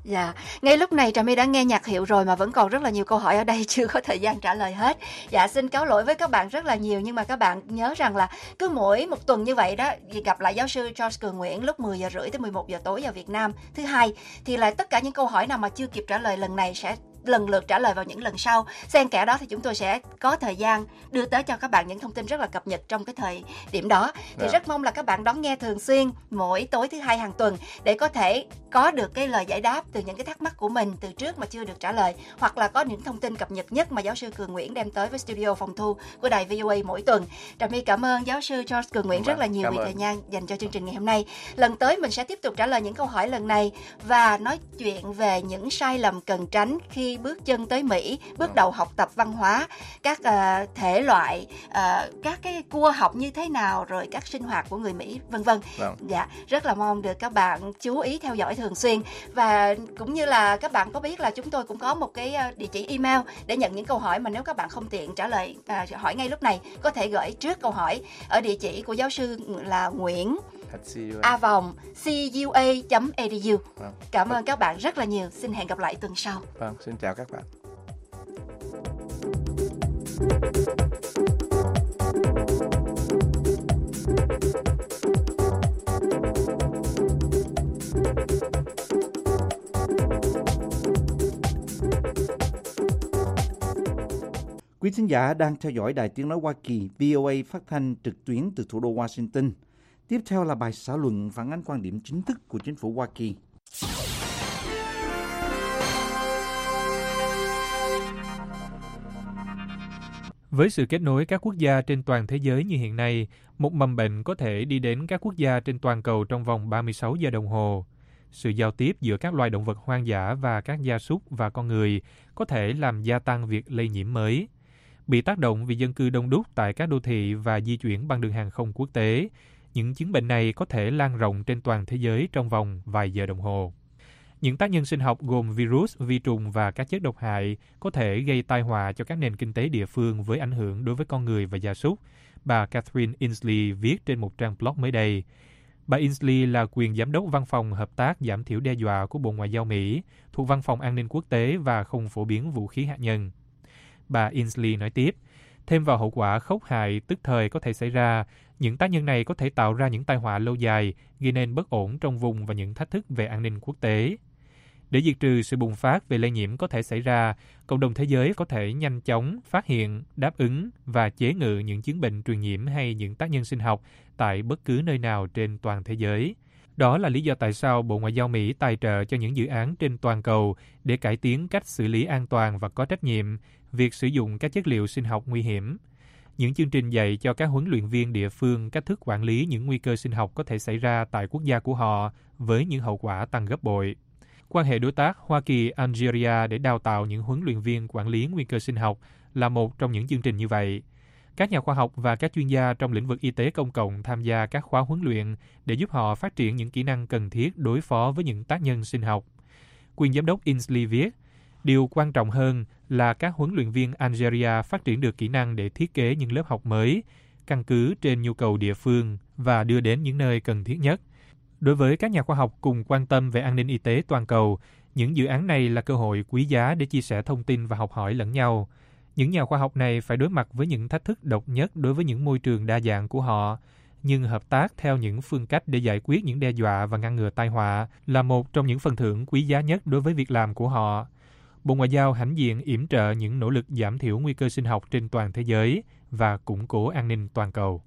[SPEAKER 4] Dạ, ngay lúc này Trà My đã nghe nhạc hiệu rồi mà vẫn còn rất là nhiều câu hỏi ở đây chưa có thời gian trả lời hết. Dạ, xin cáo lỗi với các bạn rất là nhiều, nhưng mà các bạn nhớ rằng là cứ mỗi một tuần như vậy đó, gặp lại giáo sư George Cường Nguyễn lúc mười giờ rưỡi tới mười một giờ tối giờ Việt Nam thứ hai, thì là tất cả những câu hỏi nào mà chưa kịp trả lời lần này sẽ lần lượt trả lời vào những lần sau. Xen kẽ đó thì chúng tôi sẽ có thời gian đưa tới cho các bạn những thông tin rất là cập nhật trong cái thời điểm đó. Thì rất mong là các bạn đón nghe thường xuyên mỗi tối thứ hai hàng tuần để có thể có được cái lời giải đáp từ những cái thắc mắc của mình từ trước mà chưa được trả lời, hoặc là có những thông tin cập nhật nhất mà giáo sư Cường Nguyễn đem tới với studio phòng thu của đài vê o a mỗi tuần. Trà My cảm ơn giáo sư George Cường Nguyễn rất là nhiều vì thời gian dành cho chương trình ngày hôm nay. Lần tới mình sẽ tiếp tục trả lời những câu hỏi lần này và nói chuyện về những sai lầm cần tránh khi bước chân tới Mỹ, bước đầu học tập văn hóa, các uh, thể loại, uh, các cái cua học như thế nào, rồi các sinh hoạt của người Mỹ, vân vân. Dạ, rất là mong được các bạn chú ý theo dõi thường xuyên, và cũng như là các bạn có biết là chúng tôi cũng có một cái địa chỉ email để nhận những câu hỏi mà nếu các bạn không tiện trả lời uh, hỏi ngay lúc này, có thể gửi trước câu hỏi ở địa chỉ của giáo sư là Nguyễn a vòng cua chấm e d u. Vâng. Cảm ơn các bạn rất là nhiều. Xin hẹn gặp lại tuần sau.
[SPEAKER 13] Vâng, xin chào các bạn.
[SPEAKER 3] Quý thính giả đang theo dõi Đài Tiếng Nói Hoa Kỳ vê o a phát thanh trực tuyến từ thủ đô Washington. Tiếp theo là bài xã luận phản ánh quan điểm chính thức của chính phủ Hoa Kỳ.
[SPEAKER 14] Với sự kết nối các quốc gia trên toàn thế giới như hiện nay, một mầm bệnh có thể đi đến các quốc gia trên toàn cầu trong vòng ba mươi sáu giờ đồng hồ. Sự giao tiếp giữa các loài động vật hoang dã và các gia súc và con người có thể làm gia tăng việc lây nhiễm mới. Bị tác động vì dân cư đông đúc tại các đô thị và di chuyển bằng đường hàng không quốc tế, những chứng bệnh này có thể lan rộng trên toàn thế giới trong vòng vài giờ đồng hồ. Những tác nhân sinh học gồm virus, vi trùng và các chất độc hại có thể gây tai họa cho các nền kinh tế địa phương với ảnh hưởng đối với con người và gia súc, bà Catherine Inslee viết trên một trang blog mới đây. Bà Inslee là quyền giám đốc văn phòng hợp tác giảm thiểu đe dọa của Bộ Ngoại giao Mỹ, thuộc Văn phòng An ninh Quốc tế và không phổ biến vũ khí hạt nhân. Bà Inslee nói tiếp, thêm vào hậu quả khốc hại tức thời có thể xảy ra, những tác nhân này có thể tạo ra những tai họa lâu dài, gây nên bất ổn trong vùng và những thách thức về an ninh quốc tế. Để diệt trừ sự bùng phát về lây nhiễm có thể xảy ra, cộng đồng thế giới có thể nhanh chóng phát hiện, đáp ứng và chế ngự những chứng bệnh truyền nhiễm hay những tác nhân sinh học tại bất cứ nơi nào trên toàn thế giới. Đó là lý do tại sao Bộ Ngoại giao Mỹ tài trợ cho những dự án trên toàn cầu để cải tiến cách xử lý an toàn và có trách nhiệm việc sử dụng các chất liệu sinh học nguy hiểm. Những chương trình dạy cho các huấn luyện viên địa phương cách thức quản lý những nguy cơ sinh học có thể xảy ra tại quốc gia của họ với những hậu quả tăng gấp bội. Quan hệ đối tác Hoa Kỳ-Algeria để đào tạo những huấn luyện viên quản lý nguy cơ sinh học là một trong những chương trình như vậy. Các nhà khoa học và các chuyên gia trong lĩnh vực y tế công cộng tham gia các khóa huấn luyện để giúp họ phát triển những kỹ năng cần thiết đối phó với những tác nhân sinh học. Quyền giám đốc Inslee viết, điều quan trọng hơn là các huấn luyện viên Algeria phát triển được kỹ năng để thiết kế những lớp học mới, căn cứ trên nhu cầu địa phương và đưa đến những nơi cần thiết nhất. Đối với các nhà khoa học cùng quan tâm về an ninh y tế toàn cầu, những dự án này là cơ hội quý giá để chia sẻ thông tin và học hỏi lẫn nhau. Những nhà khoa học này phải đối mặt với những thách thức độc nhất đối với những môi trường đa dạng của họ, nhưng hợp tác theo những phương cách để giải quyết những đe dọa và ngăn ngừa tai họa là một trong những phần thưởng quý giá nhất đối với việc làm của họ. Bộ Ngoại giao hãnh diện yểm trợ những nỗ lực giảm thiểu nguy cơ sinh học trên toàn thế giới và củng cố an ninh toàn cầu.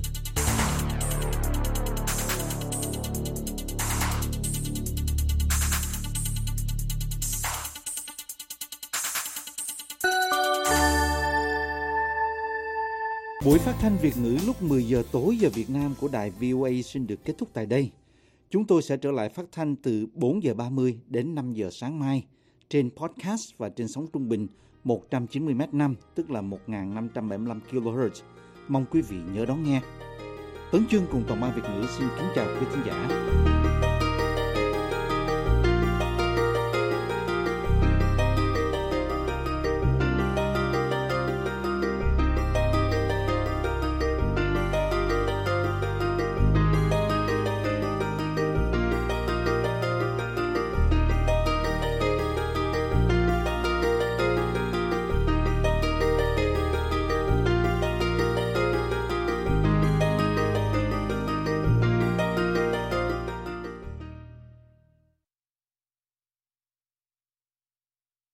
[SPEAKER 3] Buổi phát thanh Việt ngữ lúc mười giờ tối giờ Việt Nam của đài vê o a xin được kết thúc tại đây. Chúng tôi sẽ trở lại phát thanh từ bốn giờ ba mươi đến năm giờ sáng mai trên podcast và trên sóng trung bình một trăm chín mươi mét năm, tức là một nghìn năm trăm bảy mươi lăm ki lô héc. Mong quý vị nhớ đón nghe. Tấn Chương cùng Toàn ban Việt ngữ xin kính chào quý khán giả.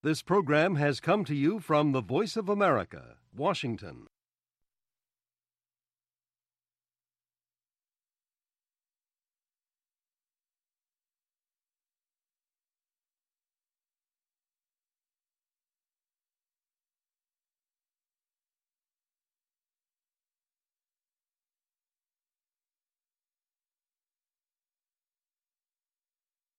[SPEAKER 1] This program has come to you from the Voice of America, Washington.